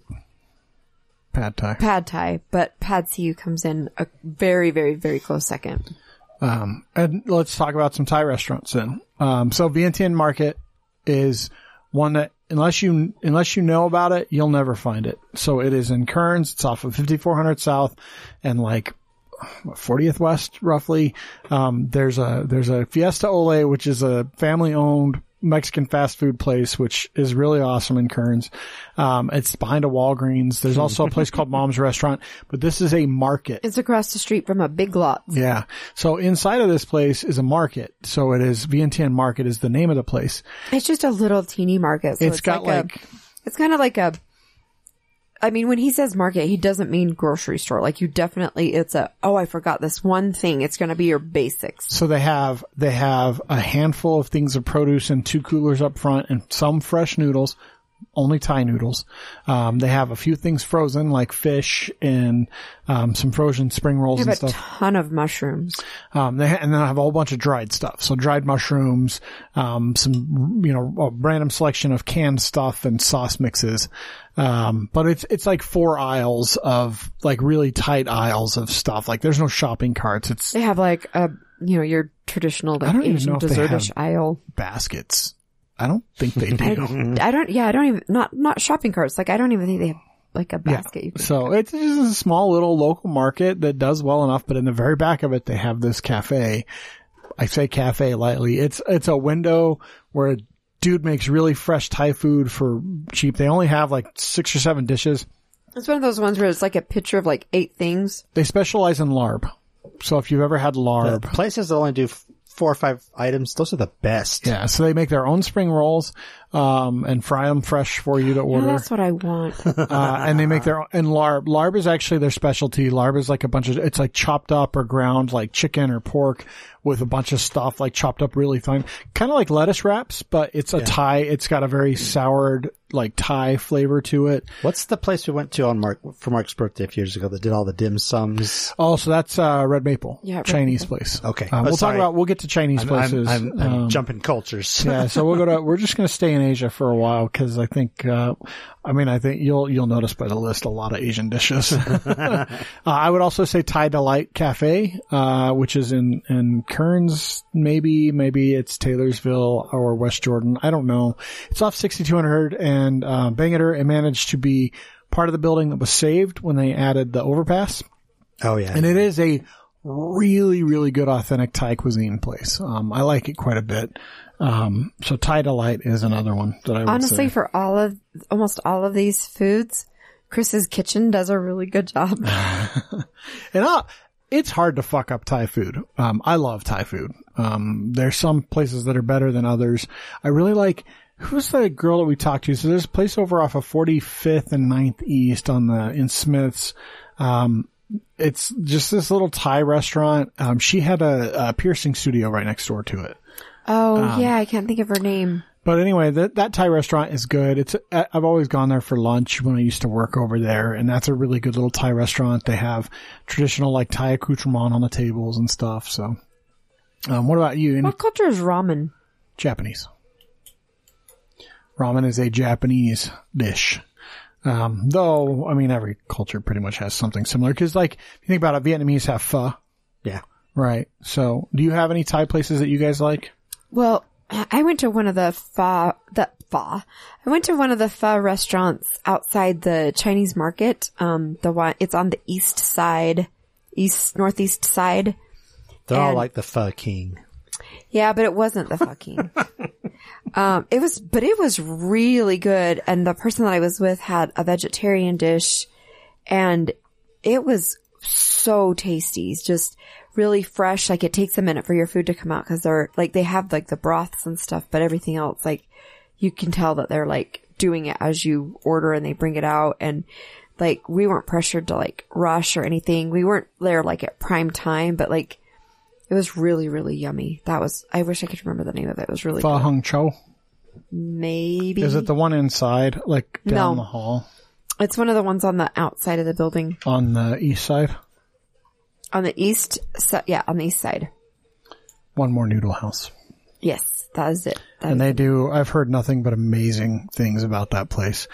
S3: Pad Thai.
S2: pad Thai, but pad see ew comes in a very, very, very close second.
S3: And let's talk about some Thai restaurants then. So Vientiane Market is one that unless you know about it, you'll never find it. So it is in Kearns. It's off of 5400 South and 40th West roughly. There's a Fiesta Ole, which is a family owned Mexican fast food place, which is really awesome in Kearns. It's behind a Walgreens. There's also a place called Mom's Restaurant, but this is a market.
S2: It's across the street from a Big Lots.
S3: Yeah. So inside of this place is a market. So it is Vientiane Market is the name of the place.
S2: It's just a little teeny market. So
S3: It's got
S2: it's kind of like a, I mean, when he says market, he doesn't mean grocery store. Like it's I forgot this one thing. It's going to be your basics.
S3: So they have a handful of things of produce and 2 coolers up front and some fresh noodles, only Thai noodles. They have a few things frozen like fish and some frozen spring rolls
S2: They
S3: and
S2: have
S3: stuff.
S2: a ton of mushrooms.
S3: And then I have a whole bunch of dried stuff. So dried mushrooms, some, a random selection of canned stuff and sauce mixes. But it's like 4 aisles of really tight aisles of stuff. Like there's no shopping carts.
S2: They have your traditional
S3: I don't even know
S2: Asian
S3: if they
S2: dessertish
S3: have
S2: aisle.
S3: baskets. I don't think they do.
S2: I don't even, not shopping carts. Like I don't even think they have a basket. You can
S3: So it's just a small little local market that does well enough, but in the very back of it, they have this cafe. I say cafe lightly. It's a window where a dude makes really fresh Thai food for cheap. They only have 6 or 7 dishes.
S2: It's one of those ones where it's like a picture of 8 things.
S3: They specialize in larb. So if you've ever had larb.
S5: The places that only do 4 or 5 items, those are the best.
S3: Yeah, so they make their own spring rolls. and fry them fresh for you to order.
S2: That's what I want.
S3: And they make their own, and larb. Larb is actually their specialty. Larb is like a bunch of, it's like chopped up or ground like chicken or pork with a bunch of stuff like chopped up really fine. Kind of like lettuce wraps, but it's a Thai, it's got a very soured like Thai flavor to it.
S5: What's the place we went to for Mark's birthday a few years ago that did all the dim sums?
S3: Oh, so that's Red Maple.
S2: Yeah, Red
S3: Chinese
S2: Maple.
S3: place.
S5: Okay.
S3: We'll get to Chinese places.
S5: I'm jumping cultures.
S3: Yeah, so we're just going to stay in Asia for a while because I think you'll notice by the list a lot of Asian dishes. I would also say Thai Delight Cafe, which is in Kearns, maybe it's Taylorsville or West Jordan. I don't know. It's off 6200 and Bangor. It managed to be part of the building that was saved when they added the overpass.
S5: Oh yeah.
S3: And it is a really, really good authentic Thai cuisine place. I like it quite a bit. So Thai Delight is another one that I would
S2: Honestly,
S3: say.
S2: for almost all of these foods, Chris's Kitchen does a really good job.
S3: And it's hard to fuck up Thai food. I love Thai food. There's some places that are better than others. I really like, who's the girl that we talked to? So there's a place over off of 45th and 9th East in Smiths. It's just this little Thai restaurant. She had a piercing studio right next door to it.
S2: Oh, yeah, I can't think of her name.
S3: But anyway, that Thai restaurant is good. I've always gone there for lunch when I used to work over there, and that's a really good little Thai restaurant. They have traditional like Thai accoutrement on the tables and stuff. So, what about you?
S2: What culture is ramen?
S3: Japanese. Ramen is a Japanese dish. Though, I mean, every culture pretty much has something similar. Cause like, if you think about it, Vietnamese have pho.
S5: Yeah.
S3: Right. So, do you have any Thai places that you guys like?
S2: Well, I went to one of the I went to one of the pho restaurants outside the Chinese market. It's on the northeast side.
S5: They're all like the Pho King.
S2: Yeah, but it wasn't the fucking. It was really good. And the person that I was with had a vegetarian dish and it was so tasty. It's just really fresh. Like it takes a minute for your food to come out because they have like the broths and stuff, but everything else, like you can tell that they're like doing it as you order and they bring it out. And like we weren't pressured to like rush or anything. We weren't there like at prime time, but like it was really, really yummy. I wish I could remember the name of it. It was really
S3: Pho
S2: good.
S3: Hung Cho?
S2: Maybe.
S3: Is it the one inside, like down
S2: No.
S3: the hall?
S2: It's one of the ones on the outside of the building.
S3: On the east side?
S2: On the east side.
S3: One More Noodle House.
S2: Yes, that is it.
S3: I've heard nothing but amazing things about that place.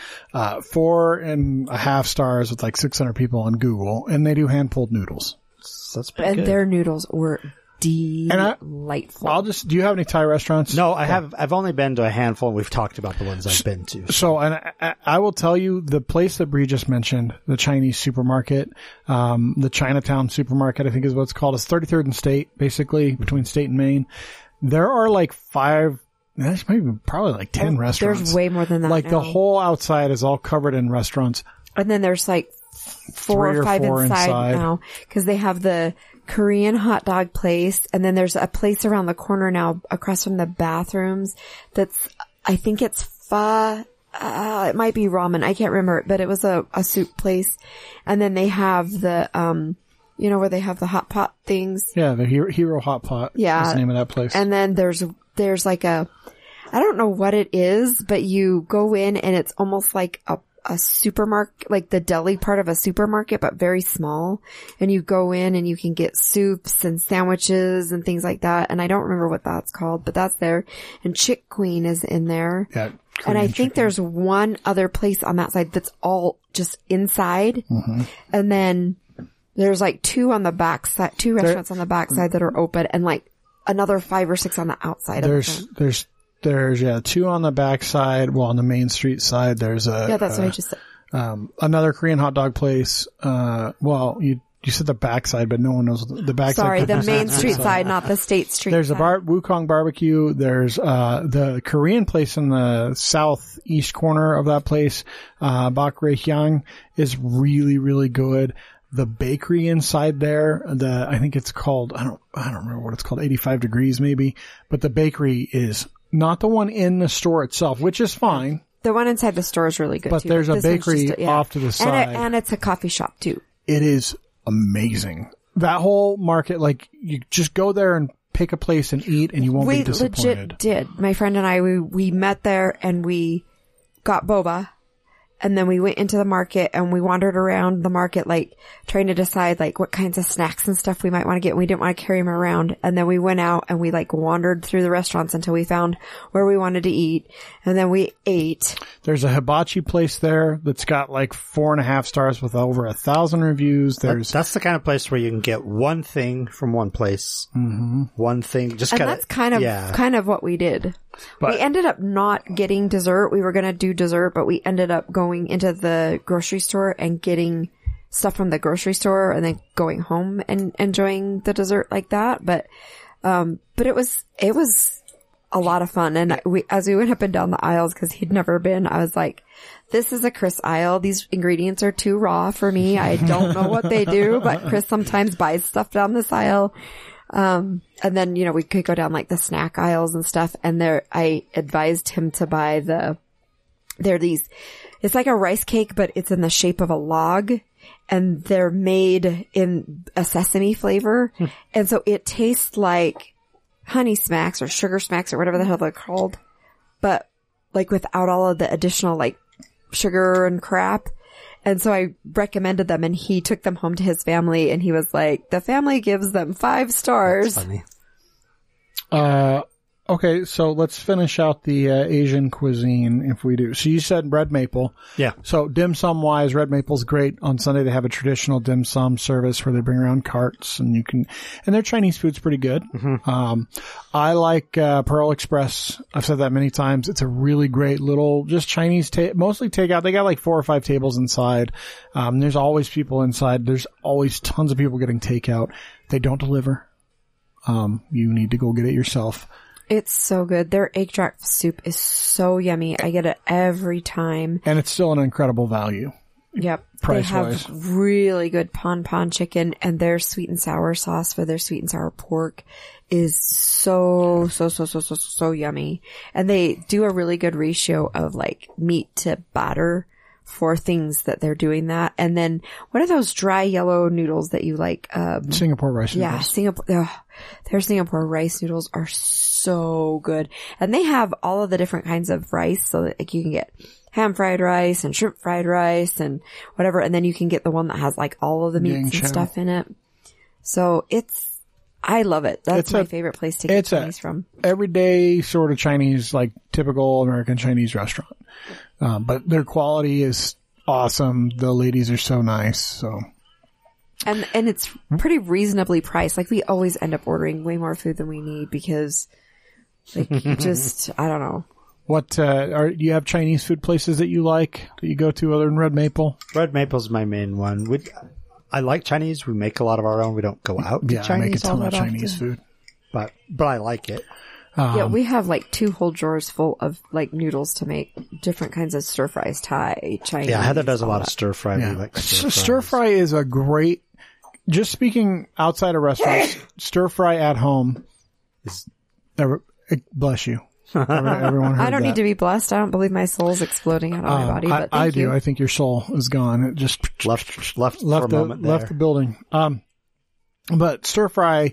S3: 4.5 stars with like 600 people on Google, and they do hand-pulled noodles.
S5: So that's pretty
S2: And
S5: good.
S2: their noodles were delightful.
S3: Do you have any Thai restaurants?
S5: No, I've only been to a handful and we've talked about the ones I've been to.
S3: So, and I will tell you, the place that Bree just mentioned, the Chinese supermarket, the Chinatown supermarket, I think is what it's called. It's 33rd and State, basically, between State and Main. There are like probably like 10 restaurants.
S2: There's way more than that.
S3: Like
S2: now.
S3: the whole outside is all covered in restaurants.
S2: And then there's like 4 or 5 inside now because they have the Korean hot dog place, and then there's a place around the corner now across from the bathrooms I think it's pho. It might be ramen. I can't remember, but it was a soup place. And then they have the, where they have the hot pot things.
S3: Yeah, the Hero Hot Pot.
S2: Yeah.
S3: Is the name of that place.
S2: And then there's like I don't know what it is, but you go in and it's almost like a supermarket, like the deli part of a supermarket, but very small. And you go in and you can get soups and sandwiches and things like that. And I don't remember what that's called, but that's there. And Chick Queen is in there.
S3: Yeah.
S2: And I think there's one other place on that side that's all just inside. Mm-hmm. And then there's like 2 on the back side, 2 restaurants on the back side that are open and like another 5 or 6 on the outside.
S3: There's 2 on the back side. Well, on the Main Street side, there's
S2: that's what I just said.
S3: Another Korean hot dog place. You said the back side, but no one knows the back side.
S2: Sorry, the Main Street side, not the State Street
S3: There's
S2: side.
S3: Wukong Barbecue. There's, the Korean place in the southeast corner of that place. Bak Raehyang is really, really good. The bakery inside there, I think it's called, I don't remember what it's called, 85 Degrees maybe, but the bakery is Not the one in the store itself, which is fine.
S2: The one inside the store is really good,
S3: but
S2: too.
S3: There's a
S2: this one's
S3: bakery
S2: just
S3: off to the side.
S2: And it's a coffee shop, too.
S3: It is amazing. That whole market, like, you just go there and pick a place and eat, and you won't be disappointed.
S2: We legit did. My friend and I, we met there, and we got boba. And then we went into the market and we wandered around the market, like trying to decide like what kinds of snacks and stuff we might want to get. And we didn't want to carry them around. And then we went out and we like wandered through the restaurants until we found where we wanted to eat. And then we ate.
S3: There's a hibachi place there that's got like 4.5 stars with over 1,000 reviews.
S5: That's the kind of place where you can get one thing from one place. Mm-hmm. One thing.
S2: That's kind of what we did. But we ended up not getting dessert. We were going to do dessert, but we ended up going into the grocery store and getting stuff from the grocery store and then going home and enjoying the dessert like that. But it was a lot of fun. And as we went up and down the aisles, cause he'd never been, I was like, this is a Chris aisle. These ingredients are too raw for me. I don't know what they do, but Chris sometimes buys stuff down this aisle. And then, we could go down like the snack aisles and stuff. And I advised him to buy it's like a rice cake, but it's in the shape of a log and they're made in a sesame flavor. And so it tastes like Honey Smacks or Sugar Smacks or whatever the hell they're called, but like without all of the additional like sugar and crap. And so I recommended them and he took them home to his family and he was like, the family gives them 5 stars.
S5: That's funny.
S3: Okay, so let's finish out the Asian cuisine if we do. So you said red maple.
S5: Yeah.
S3: So dim sum wise, red maple's great. On Sunday they have a traditional dim sum service where they bring around carts and and their Chinese food's pretty good. Mm-hmm. I like Pearl Express. I've said that many times. It's a really great little just Chinese mostly takeout. They got like 4 or 5 tables inside. There's always people inside. There's always tons of people getting takeout. They don't deliver. You need to go get it yourself.
S2: It's so good. Their egg drop soup is so yummy. I get it every time.
S3: And it's still an incredible value.
S2: Yep.
S3: Price-wise.
S2: They have really good pon chicken and their sweet and sour sauce for their sweet and sour pork is so yummy. And they do a really good ratio of like meat to batter for things that they're doing that. And then what are those dry yellow noodles that you like?
S3: Singapore rice noodles.
S2: Yeah, their Singapore rice noodles are so good. And they have all of the different kinds of rice so that like you can get ham fried rice and shrimp fried rice and whatever. And then you can get the one that has like all of the meats and stuff in it. So I love it. That's my favorite place to get Chinese from.
S3: Everyday sort of Chinese, like typical American Chinese restaurant. But their quality is awesome. The ladies are so nice. So.
S2: And it's pretty reasonably priced. Like we always end up ordering way more food than we need because like just, I don't know.
S3: What, do you have Chinese food places that you like that you go to other than Red Maple?
S5: Red Maple's my main one. I like Chinese. We make a lot of our own. We don't go out to Chinese.
S3: I make a ton of Chinese food.
S5: But I like it.
S2: Yeah, we have like 2 whole drawers full of like noodles to make different kinds of stir fries, Thai, Chinese.
S5: Yeah, Heather does a lot of stir fry.
S3: Yeah.
S5: We like
S3: stir fry is a great, just speaking outside of restaurants, stir fry at home is, bless you. Everyone heard
S2: I don't
S3: that.
S2: need to be blessed. I don't believe my soul's exploding out of my body, but
S3: I do.
S2: you.
S3: I think your soul is gone. It just
S5: left for a moment there.
S3: Left the building. But stir fry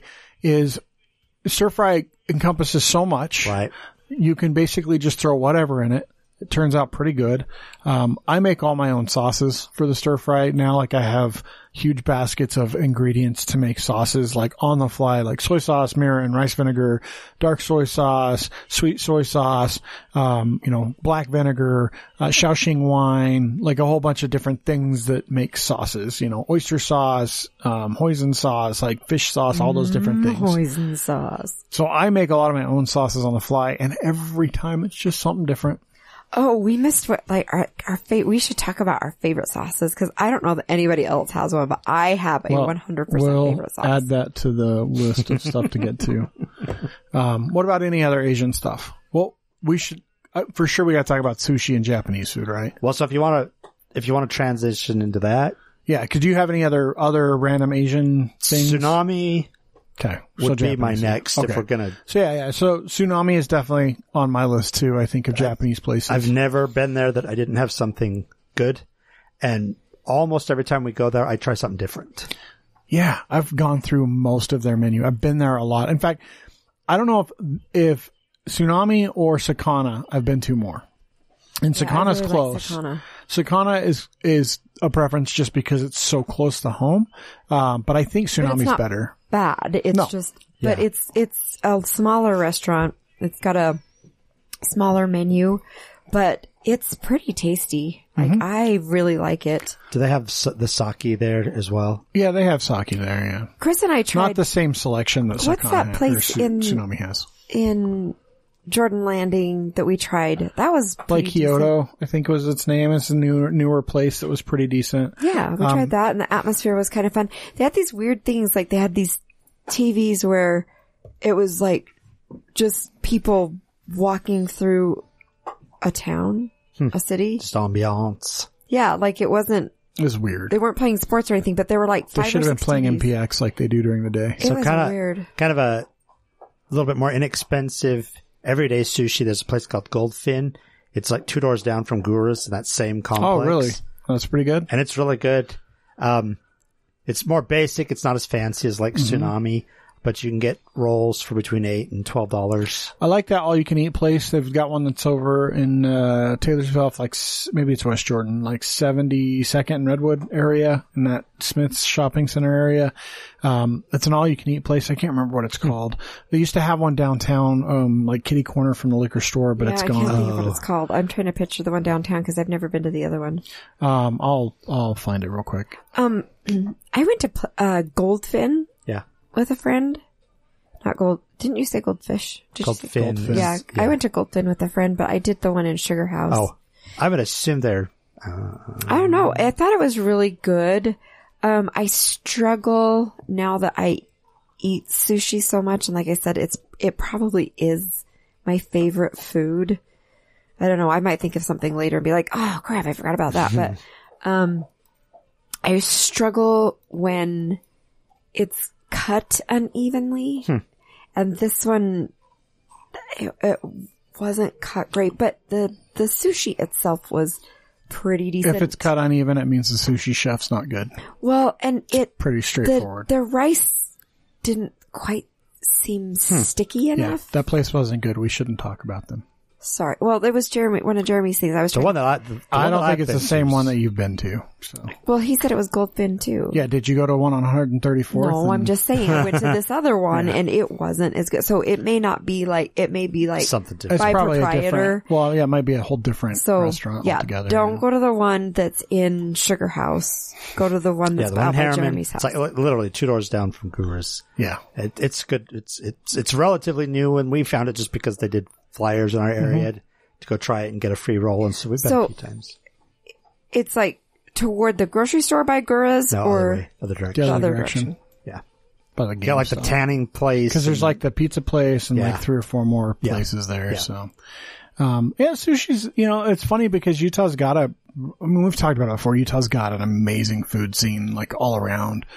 S3: encompasses so much.
S5: Right.
S3: You can basically just throw whatever in it. It turns out pretty good. I make all my own sauces for the stir fry now. Like I have huge baskets of ingredients to make sauces like on the fly, like soy sauce, mirin, rice vinegar, dark soy sauce, sweet soy sauce, black vinegar, Shaoxing wine, like a whole bunch of different things that make sauces, oyster sauce, hoisin sauce, like fish sauce, all those different things.
S2: Hoisin sauce.
S3: So I make a lot of my own sauces on the fly and every time it's just something different.
S2: Oh, we missed we should talk about our favorite sauces because I don't know that anybody else has one, but I have a 100% favorite sauce.
S3: Add that to the list of stuff to get to. What about any other Asian stuff? Well, we should, for sure we got to talk about sushi and Japanese food, right?
S5: Well, so if you want to transition into that.
S3: Yeah. Could you have any other random Asian things?
S5: Tsunami
S3: Okay.
S5: would be my
S3: Japanese.
S5: next
S3: Okay.
S5: if we're gonna.
S3: So yeah. So Tsunami is definitely on my list too, I think, of Japanese places.
S5: I've never been there that I didn't have something good, and almost every time we go there, I try something different.
S3: Yeah, I've gone through most of their menu. I've been there a lot. In fact, I don't know if Tsunami or Sakana I've been to more. And Sakana's
S2: really
S3: close.
S2: Like
S3: Sakana is a preference just because it's so close to home. But I think Tsunami's
S2: not
S3: better.
S2: bad. It's just, but it's a smaller restaurant. It's got a smaller menu, but it's pretty tasty. Like, I really like it.
S5: Do they have the sake there as well?
S3: Yeah, they have sake there, yeah.
S2: Chris and I tried
S3: Not the same selection that
S2: What's
S3: Sakana
S2: that
S3: has,
S2: place
S3: or
S2: in-
S3: Tsunami has.
S2: in Jordan Landing that we tried. That was
S3: Like
S2: pretty
S3: Kyoto, I think was its name. It's a newer place that was pretty decent.
S2: decent. Yeah, we tried that, and the atmosphere was kind of fun. They had these weird things, like they had these TVs where it was like just people walking through a town, a city.
S5: Just ambiance.
S2: Yeah, like it wasn't,
S3: It was weird.
S2: they weren't playing sports or anything, but they were like
S3: They
S2: 5
S3: should
S2: or
S3: have been
S2: 6
S3: playing
S2: TVs.
S3: MPX like they do during the day.
S2: It was
S5: kinda,
S2: weird.
S5: Kind of a little bit more inexpensive everyday sushi. There's a place called Goldfin. It's like 2 doors down from Guru's in that same complex.
S3: Oh, really? That's pretty good.
S5: And it's really good. It's more basic. It's not as fancy as like Tsunami, but you can get rolls for between $8 and $12.
S3: I like that all-you-can-eat place. They've got one that's over in Taylorsville, like maybe it's West Jordan, like 72nd and Redwood area, in that Smith's shopping center area. It's an all-you-can-eat place. I can't remember what it's called. They used to have one downtown, like kitty corner from the liquor store, but
S2: Yeah,
S3: it's
S2: I
S3: gone.
S2: can't think of what it's called. I'm trying to picture the one downtown because I've never been to the other one.
S3: I'll find it real quick.
S2: I went to Goldfin
S5: Yeah.
S2: with a friend. Not gold. Didn't you say Goldfish? Did you say
S5: Goldfin.
S3: Goldfin.
S2: Yeah, I went to Goldfin with a friend, but I did the one in Sugar House.
S5: Oh, I would assume they're,
S2: I don't know. I thought it was really good. I struggle now that I eat sushi so much, and like I said, it probably is my favorite food. I don't know. I might think of something later and be like, oh crap, I forgot about that. But I struggle when it's cut unevenly. And this one, it wasn't cut great, but the sushi itself was pretty decent.
S3: If it's cut uneven, it means the sushi chef's not good.
S2: Well, and
S3: Pretty straightforward.
S2: the rice didn't quite seem sticky
S3: Yeah,
S2: enough.
S3: that place wasn't good. We shouldn't talk about them.
S2: Sorry. Well, it was one of Jeremy's things. I was
S5: the
S2: trying
S5: one that
S3: I don't think it's the
S5: been
S3: same
S5: to.
S3: one that you've been to. So
S2: well, he said it was Goldfin too.
S3: yeah, did you go to one on 134th?
S2: No, I'm just saying I went to this other one and it wasn't as good. So it may not be like, it may be like,
S5: Something
S3: It's
S5: different.
S2: by
S3: probably a
S2: proprietor.
S3: different. Well, yeah, it might be a whole different
S2: so
S3: restaurant
S2: yeah,
S3: altogether.
S2: don't go to the one that's in Sugar House. Go to the one
S5: Yeah,
S2: that's
S5: the one
S2: out by
S5: Harriman.
S2: Jeremy's
S5: It's
S2: house.
S5: like literally 2 doors down from Guru's.
S3: Yeah,
S5: It's good. It's relatively new, and we found it just because they did flyers in our area to go try it and get a free roll, and so we've been a few times.
S2: It's like toward the grocery store by Gura's
S5: No,
S2: or
S5: other way, other direction.
S3: the
S2: the
S3: other
S2: other
S3: direction.
S5: Yeah,
S3: By the
S5: yeah, like the
S3: GameStop.
S5: tanning place.
S3: Because there's
S5: and-
S3: like the pizza place and
S5: Yeah.
S3: like 3 or 4 more
S5: Yeah.
S3: places there.
S5: Yeah.
S3: So, yeah, sushi's, it's funny because Utah's got we've talked about it before. Utah's got an amazing food scene, like all around.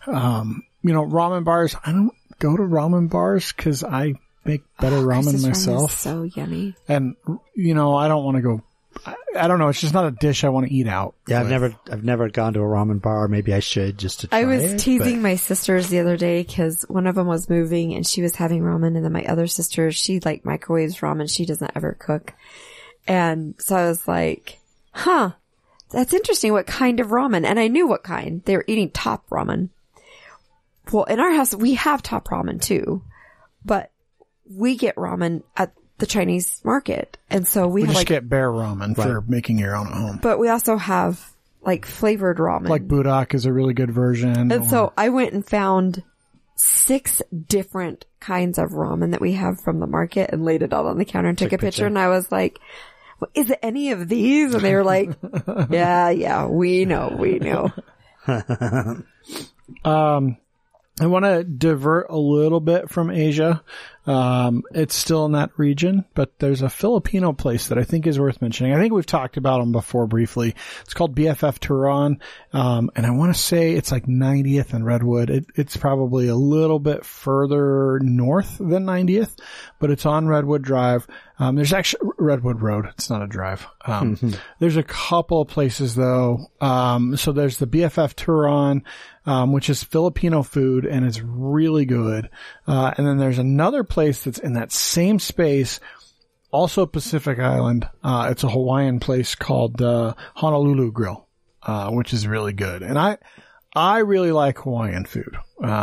S3: Ramen bars. I don't go to ramen bars because I make better ramen
S2: Chris's
S3: myself.
S2: is so yummy.
S3: And, I don't want to go, I don't know. It's just not a dish I want to eat out.
S5: Yeah,
S3: with.
S5: I've never gone to a ramen bar. Maybe I should just to try
S2: I was
S5: it,
S2: teasing
S5: but-
S2: my sisters the other day because one of them was moving and she was having ramen, and then my other sister, she like microwaves ramen. She doesn't ever cook. And so I was like, that's interesting. What kind of ramen? And I knew what kind. They were eating top ramen. Well, in our house, we have top ramen too, but we get ramen at the Chinese market. And so we have
S3: just
S2: like,
S3: get bare ramen for making your own at home.
S2: but we also have like flavored ramen.
S3: Like Budak is a really good version.
S2: And so I went and found 6 different kinds of ramen that we have from the market and laid it out on the counter and took a picture. And I was like, well, is it any of these? And they were like, yeah, we know.
S3: I want to divert a little bit from Asia. It's still in that region, but there's a Filipino place that I think is worth mentioning. I think we've talked about them before briefly. It's called BFF Turon. And I want to say it's like 90th and Redwood. It's probably a little bit further north than 90th, but it's on Redwood Drive. There's actually Redwood Road. It's not a drive. There's a couple of places though. So there's the BFF Turon, which is Filipino food and it's really good. And then there's another place that's in that same space, also Pacific Island. It's a Hawaiian place called, Honolulu Grill, which is really good. And I really like Hawaiian food.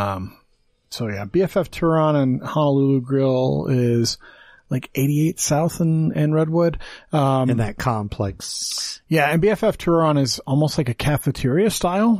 S3: So yeah, BFF Turon and Honolulu Grill is like 88 South and Redwood.
S5: In that complex.
S3: Yeah, and BFF Turon is almost like a cafeteria style.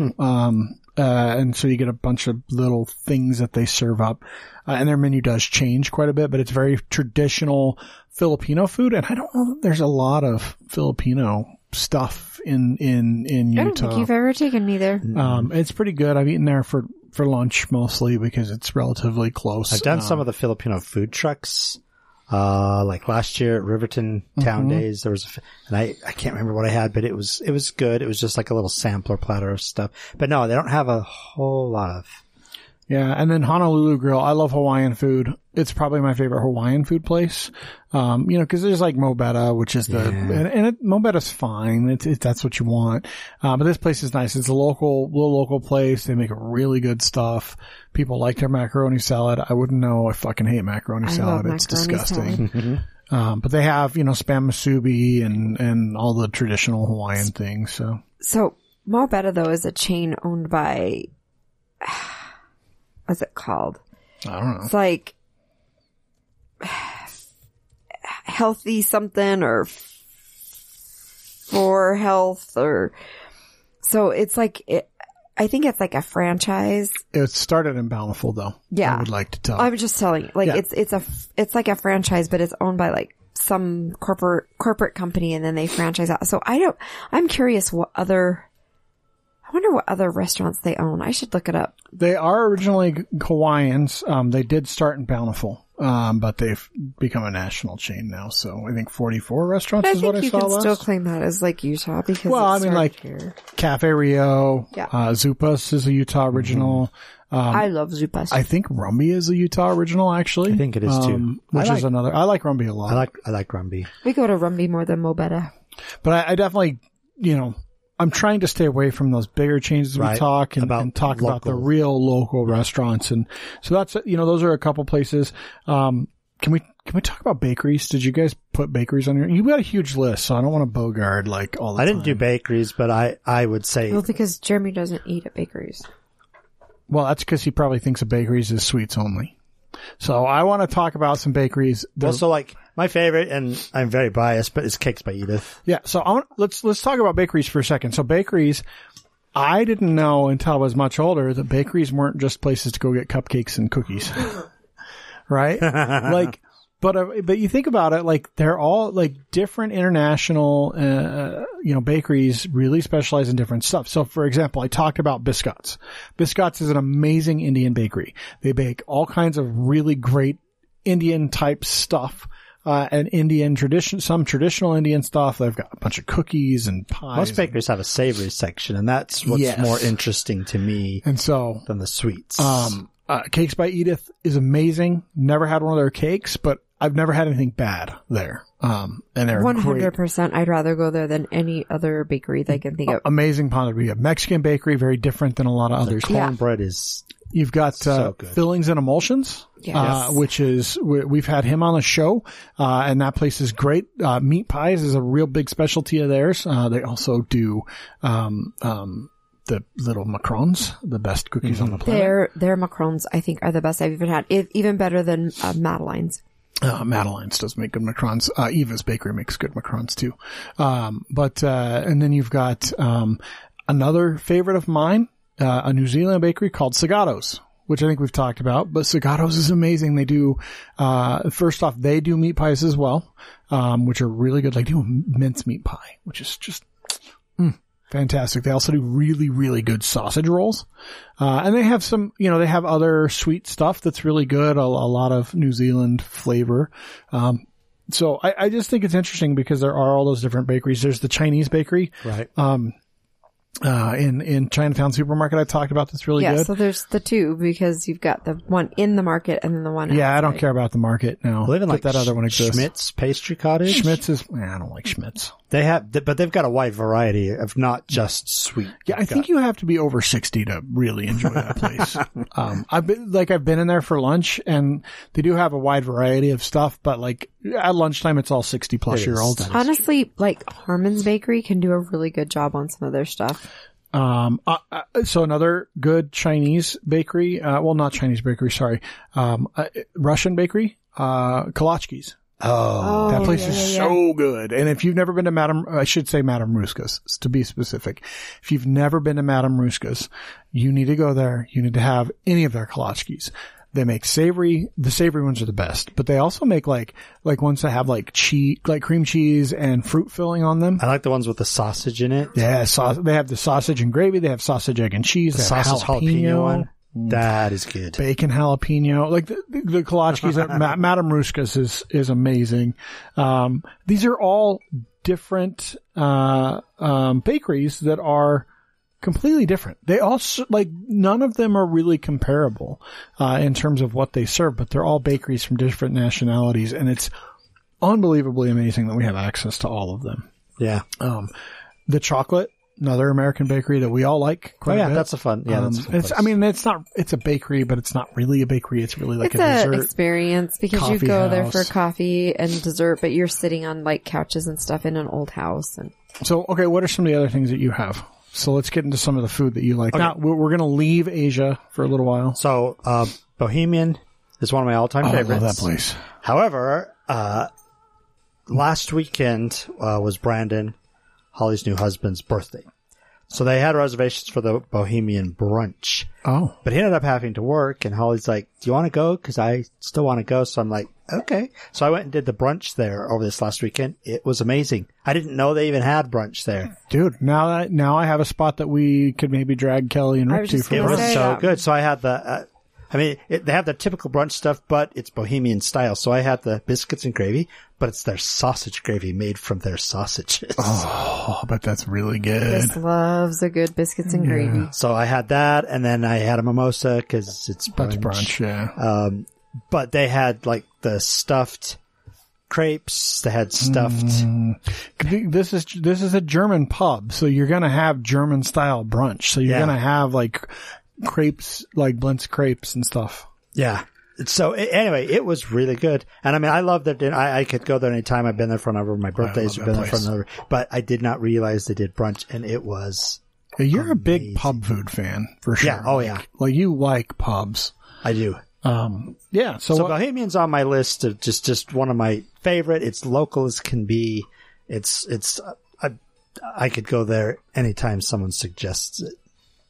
S3: And so you get a bunch of little things that they serve up. And their menu does change quite a bit, but it's very traditional Filipino food. And I don't know that there's a lot of Filipino stuff in Utah.
S2: I don't think you've ever taken me there.
S3: It's pretty good. I've eaten there for lunch mostly because it's relatively close.
S5: I've done some of the Filipino food trucks. Like last year at Riverton Town Days, there was, and I can't remember what I had, but it was good. It was just like a little sampler platter of stuff. But no, they don't have a whole lot of.
S3: Yeah. And then Honolulu Grill. I love Hawaiian food. It's probably my favorite Hawaiian food place. Cause there's like Mobetta, which is Mobetta's fine. That's what you want. But this place is nice. It's a local place. They make really good stuff. People like their macaroni salad. I wouldn't know. I fucking hate macaroni salad. It's disgusting. But they have, spam musubi and all the traditional Hawaiian things.
S2: So Mobetta though is a chain owned by, what's it called?
S3: I don't know.
S2: It's like healthy something or for health or so it's like I think it's like a franchise.
S3: It started in Bountiful though.
S2: Yeah.
S3: I would like to tell.
S2: I was just telling you, it's like a franchise, but it's owned by like some corporate company and then they franchise out. So I'm curious I wonder what other restaurants they own. I should look it up.
S3: They are originally Hawaiians. They did start in Bountiful, but they've become a national chain now. So I think 44 restaurants is what I saw last.
S2: I think you can still claim that as like Utah because here.
S3: Cafe Rio,
S2: yeah.
S3: Zupas is a Utah original.
S2: I love Zupas.
S3: I think Rumby is a Utah original actually.
S5: I think it is too.
S3: Is another. I like Rumby a lot.
S5: I like Rumby.
S2: We go to Rumby more than Mobetta.
S3: But I definitely, I'm trying to stay away from those bigger chains as we talk and talk about the real local restaurants. And so that's, those are a couple places. Can we talk about bakeries? Did you guys put bakeries on you got a huge list, so I don't want to bogard like all the time.
S5: I didn't do bakeries, but I would say.
S2: Well, because Jeremy doesn't eat at bakeries.
S3: Well, that's because he probably thinks of bakeries as sweets only. So I want to talk about some bakeries.
S5: Also, like my favorite, and I'm very biased, but it's Cakes by Edith.
S3: Yeah. So let's talk about bakeries for a second. So bakeries, I didn't know until I was much older that bakeries weren't just places to go get cupcakes and cookies, right? But you think about it, like they're all like different international, bakeries really specialize in different stuff. So for example, I talked about Biscott's. Biscott's is an amazing Indian bakery. They bake all kinds of really great Indian type stuff. And some traditional Indian stuff. They've got a bunch of cookies and pies.
S5: Most bakeries have a savory section, and that's what's more interesting to me than the sweets.
S3: Cakes by Edith is amazing. Never had one of their cakes, but I've never had anything bad there. And they're
S2: 100%. I'd rather go there than any other bakery that I can think of.
S3: Amazing pie. A Mexican bakery, very different than a lot of others.
S5: Cornbread is.
S3: You've got
S5: so
S3: Fillings and Emulsions, which is we've had him on the show, and that place is great. Meat pies is a real big specialty of theirs. They also do the little macarons, the best cookies on the planet.
S2: Their macarons, I think, are the best I've even had. Even better than Madeline's.
S3: Madeline's does make good macarons. Eva's Bakery makes good macarons too. And then you've got another favorite of mine. A New Zealand bakery called Sagato's, which I think we've talked about, but Sagato's is amazing. They do, first off, they do meat pies as well, which are really good. They do a mince meat pie, which is just, fantastic. They also do really, really good sausage rolls. And they have some, they have other sweet stuff that's really good. A lot of New Zealand flavor. So I just think it's interesting because there are all those different bakeries. There's the Chinese bakery.
S5: Right.
S3: In Chinatown Supermarket I talked about that's really good.
S2: So there's the two because you've got the one in the market and then the one outside.
S3: Yeah, I don't care about the market now.
S5: Well, even like
S3: that other one exists.
S5: Schmidt's Pastry Cottage.
S3: Schmidt's is, I don't like Schmidt's.
S5: They have, but they've got a wide variety of not just sweet.
S3: Yeah, I think you have to be over 60 to really enjoy that place. I've been in there for lunch and they do have a wide variety of stuff, but like at lunchtime it's all 60 plus year olds.
S2: Honestly, like Harmon's Bakery can do a really good job on some of their stuff.
S3: So another good Chinese bakery, not Chinese bakery, sorry, Russian bakery, Kolachki's.
S5: Oh,
S3: that place is so good. And if you've never been to Madame Ruska's, to be specific, if you've never been to Madame Ruska's, you need to go there. You need to have any of their Kolachki's. They make savory. The savory ones are the best, but they also make like ones that have like cheese, like cream cheese and fruit filling on them.
S5: I like the ones with the sausage in it.
S3: Yeah, they have the sausage and gravy. They have sausage, egg, and cheese.
S5: The sausage jalapeno one. That is good.
S3: Bacon jalapeno. Like the Kolachki's at Madame Ruska's is amazing. These are all different, bakeries that are completely different. They also, none of them are really comparable, in terms of what they serve, but they're all bakeries from different nationalities, and it's unbelievably amazing that we have access to all of them.
S5: Yeah.
S3: The chocolate, another American bakery that we all like quite a bit.
S5: That's a fun place.
S3: It's a bakery, but it's not really a bakery. It's really like
S2: it's
S3: a dessert
S2: experience because you go there for coffee and dessert, but you're sitting on like couches and stuff in an old house. And
S3: so, okay, what are some of the other things that you have? So let's get into some of the food that you like. Okay. Now, we're going to leave Asia for a little while.
S5: So, Bohemian is one of my all-time favorites.
S3: I love that place.
S5: However, last weekend, was Brandon, Holly's new husband's birthday. So they had reservations for the Bohemian brunch.
S3: Oh.
S5: But he ended up having to work, and Holly's like, do you want to go? Because I still want to go. So I'm like, okay. So I went and did the brunch there over this last weekend. It was amazing. I didn't know they even had brunch there.
S3: Dude, now I have a spot that we could maybe drag Kelly and Rick to for
S5: it was
S3: brunch.
S5: so good. So I had the, they have the typical brunch stuff, but it's Bohemian style. So I had the biscuits and gravy, but it's their sausage gravy made from their sausages.
S3: Oh, but that's really good.
S2: Chris loves a good biscuits and gravy.
S5: So I had that, and then I had a mimosa because it's brunch.
S3: That's brunch, yeah.
S5: But they had like the stuffed crepes. They had stuffed.
S3: This is a German pub, so you're gonna have German style brunch. So you're gonna have like crepes, like Blintz crepes and stuff.
S5: Yeah. So anyway, it was really good. And I mean, I love their dinner. I could go there anytime. I've been there for a number of my birthdays. I've been there for another, but I did not realize they did brunch, and it was
S3: You're
S5: amazing.
S3: a big pub food fan for sure.
S5: Yeah. Oh yeah.
S3: Like you like pubs.
S5: I do.
S3: Yeah.
S5: So Bohemian's on my list of just one of my favorite. It's local as can be. I could go there anytime someone suggests it.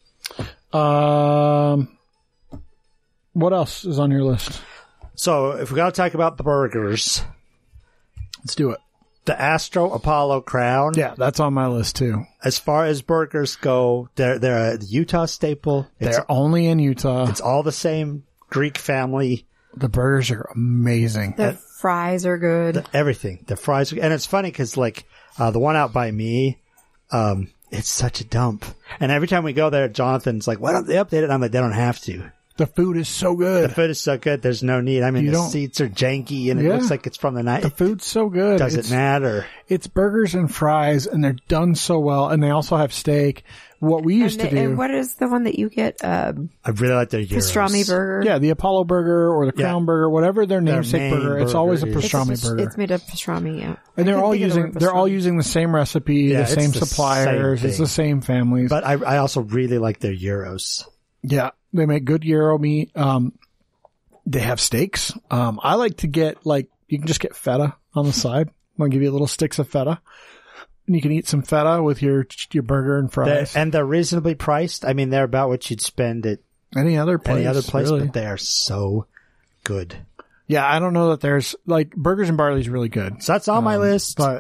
S3: What else is on your list?
S5: So if we got to talk about the burgers,
S3: let's do it.
S5: The Astro Apollo Crown.
S3: Yeah, that's on my list too.
S5: As far as burgers go, they're a Utah staple.
S3: They're only in Utah.
S5: It's all the same Greek family.
S3: The burgers are amazing.
S2: The fries are good.
S5: Everything. The fries. And it's funny because the one out by me, it's such a dump. And every time we go there, Jonathan's like, why don't they update it? And I'm like, they don't have to.
S3: The food is so good.
S5: The food is so good. There's no need. I mean, the seats are janky and it looks like it's from the night.
S3: The food's so good.
S5: Doesn't matter.
S3: It's burgers and fries, and they're done so well. And they also have steak. What we used to do.
S2: And what is the one that you get?
S5: I really like their gyros.
S2: Pastrami burger.
S3: Yeah, the Apollo burger or the Crown burger, whatever their namesake burger. It's always a pastrami burger.
S2: It's made of pastrami. Yeah.
S3: And they're all using the same recipe, the same suppliers. It's the same families.
S5: But I also really like their gyros.
S3: Yeah, they make good gyro meat. They have steaks. I like to get you can just get feta on the side. I'll give you little sticks of feta. And you can eat some feta with your burger and fries.
S5: And they're reasonably priced. I mean, they're about what you'd spend at
S3: any other place, really.
S5: But they are so good.
S3: Yeah, I don't know that there's Burgers and Barley's really good.
S5: So that's on my list.
S3: But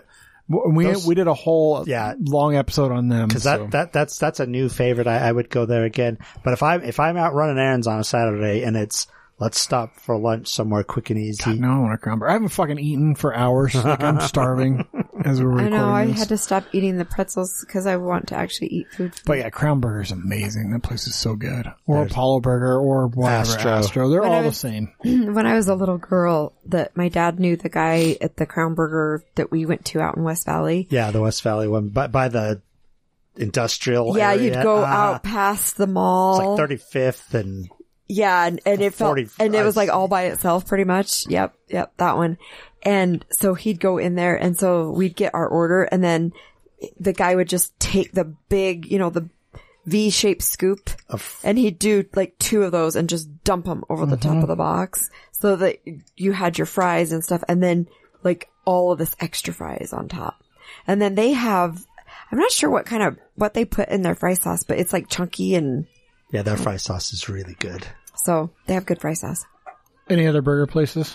S3: We did a whole long episode on them.
S5: Cause that's a new favorite. I would go there again. But if I'm out running errands on a Saturday and it's, let's stop for lunch somewhere quick and easy.
S3: God, no, I want a Crown Burger. I haven't fucking eaten for hours. Like I'm starving as we're recording.
S2: I know. I
S3: this.
S2: had to stop eating the pretzels because I want to actually eat food.
S3: But yeah, Crown Burger is amazing. That place is so good. Or Apollo Burger or whatever. Astro. They're all the same.
S2: When I was a little girl, my dad knew the guy at the Crown Burger that we went to out in West Valley.
S5: Yeah, the West Valley one, by the industrial area.
S2: Yeah, you'd go out past the mall.
S5: It's like 35th and...
S2: Yeah, and it felt, and it was like all by itself pretty much. Yep, that one. And so he'd go in there and so we'd get our order and then the guy would just take the big, the V-shaped scoop and he'd do like 2 of those and just dump them over the top of the box so that you had your fries and stuff and then like all of this extra fries on top. And then they have, I'm not sure what they put in their fry sauce, but it's like chunky and.
S5: Yeah, their fry sauce is really good.
S2: So they have good fry sauce.
S3: Any other burger places?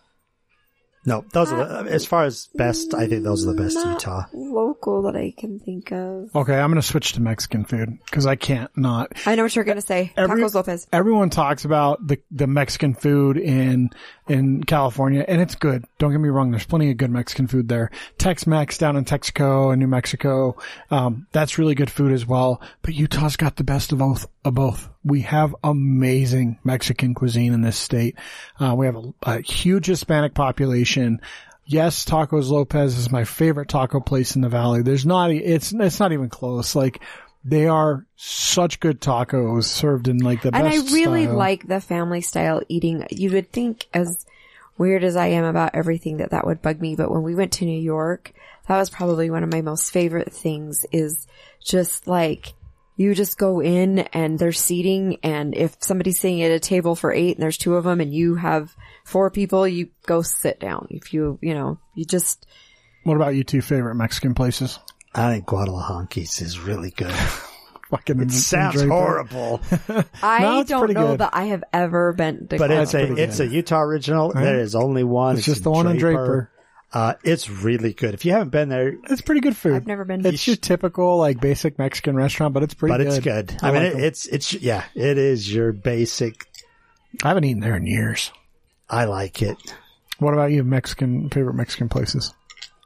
S5: No, those are as far as best, I think those are the best Utah.
S2: Local that I can think of.
S3: Okay, I'm going to switch to Mexican food because I can't not.
S2: I know what you're going to say. Tacos Lopez.
S3: Everyone talks about the Mexican food in California, and it's good. Don't get me wrong. There's plenty of good Mexican food there. Tex-Mex down in Texaco and New Mexico. That's really good food as well. But Utah's got the best of both. We have amazing Mexican cuisine in this state. We have a huge Hispanic population. Yes, Tacos Lopez is my favorite taco place in the valley. It's not even close. Like, they are such good tacos served in like the best
S2: And I really
S3: style.
S2: like the family style eating. You would think, as weird as I am about everything, that would bug me. But when we went to New York, that was probably one of my most favorite things, is just like, you just go in and there's seating, and if somebody's sitting at a table for 8 and there's 2 of them and you have 4 people, you go sit down. If you just.
S3: What about you 2 favorite Mexican places?
S5: I think Guadalajanquis is really good.
S3: Fucking
S5: it sounds horrible.
S2: I don't know
S3: good.
S2: that I have ever been to
S5: But
S2: Guadalajara.
S5: it's a Utah original. Right? There is only one.
S3: It's just the one in Draper.
S5: It's really good. If you haven't been there,
S3: it's pretty good food.
S2: I've never been.
S3: It's your typical like basic Mexican restaurant, but it's pretty good.
S5: But it's good. I mean, it is your basic.
S3: I haven't eaten there in years.
S5: I like it.
S3: What about you? Favorite Mexican places?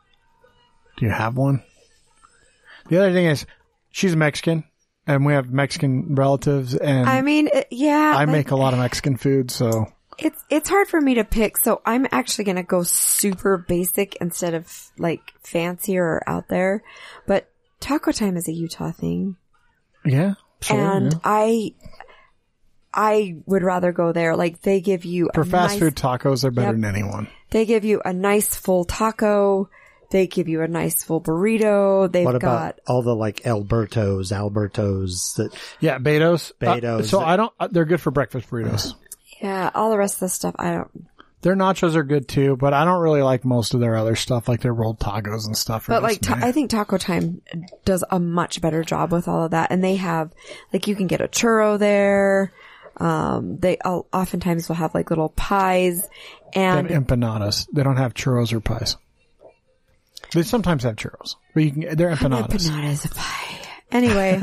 S3: Do you have one? The other thing is, she's Mexican, and we have Mexican relatives, and
S2: I mean,
S3: I make a lot of Mexican food, so.
S2: It's hard for me to pick, so I'm actually gonna go super basic instead of like fancier or out there. But Taco Time is a Utah thing.
S3: Yeah, sure.
S2: And
S3: yeah.
S2: I would rather go there. Like, they give you
S3: for fast food tacos, they're better than anyone.
S2: They give you a nice full taco. They give you a nice full burrito. They've
S5: what
S2: got
S5: about all the like Albertos that.
S3: Yeah, Beto's.
S5: Beto's.
S3: They're good for breakfast burritos.
S2: Yeah, all the rest of the stuff, I don't.
S3: Their nachos are good too, but I don't really like most of their other stuff, like their rolled tacos and stuff.
S2: But like, I think Taco Time does a much better job with all of that. And they have, like, you can get a churro there. They oftentimes will have like little pies and
S3: empanadas. They don't have churros or pies. They sometimes have churros, but they're empanadas.
S2: Empanadas a pie. Anyway.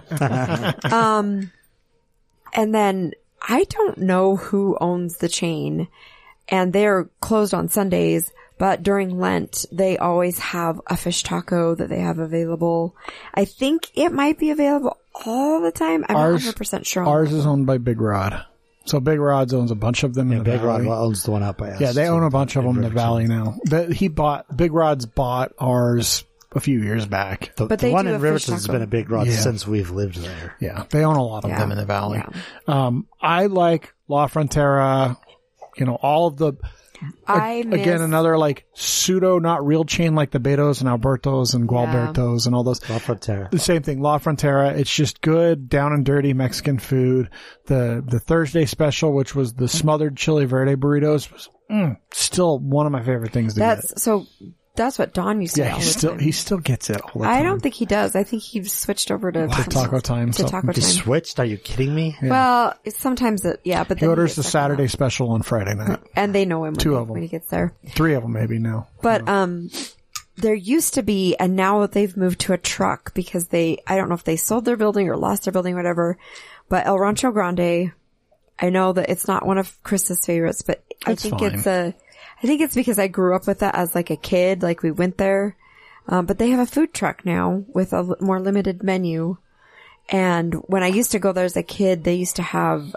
S2: And then I don't know who owns the chain, and they're closed on Sundays, but during Lent, they always have a fish taco that they have available. I think it might be available all the time. I'm not 100% sure.
S3: Ours is owned by Big Rod. So Big Rod owns a bunch of them in the
S5: Big
S3: valley.
S5: Rod owns the one out by us.
S3: Yeah, they own a bunch of them in the valley now. Big Rod's bought ours a few years back.
S5: But the one in Riverton has been a Big Rod since we've lived there.
S3: Yeah, they own a lot of them in the valley. Yeah. I like La Frontera, all of the... Again, another like pseudo, not real chain like the Beto's and Alberto's and Gualberto's and all those.
S5: La Frontera.
S3: The same thing, La Frontera. It's just good, down and dirty Mexican food. The Thursday special, which was the smothered chili verde burritos, was still one of my favorite things to get.
S2: So that's what Don used to get all the time.
S3: He still gets it all the time.
S2: I don't think he does. I think he switched over to
S3: Taco Time.
S5: He switched? Are you kidding me?
S2: Yeah. Well, it's sometimes but
S3: he
S2: then
S3: orders the Saturday special on Friday night.
S2: And they know him
S3: Two of them
S2: when he gets there.
S3: 3 of them maybe now.
S2: But there used to be, and now they've moved to a truck because I don't know if they sold their building or lost their building, whatever, but El Rancho Grande, I know that it's not one of Chris's favorites, but I think it's because I grew up with that as like a kid, like we went there. But they have a food truck now with a more limited menu. And when I used to go there as a kid, they used to have,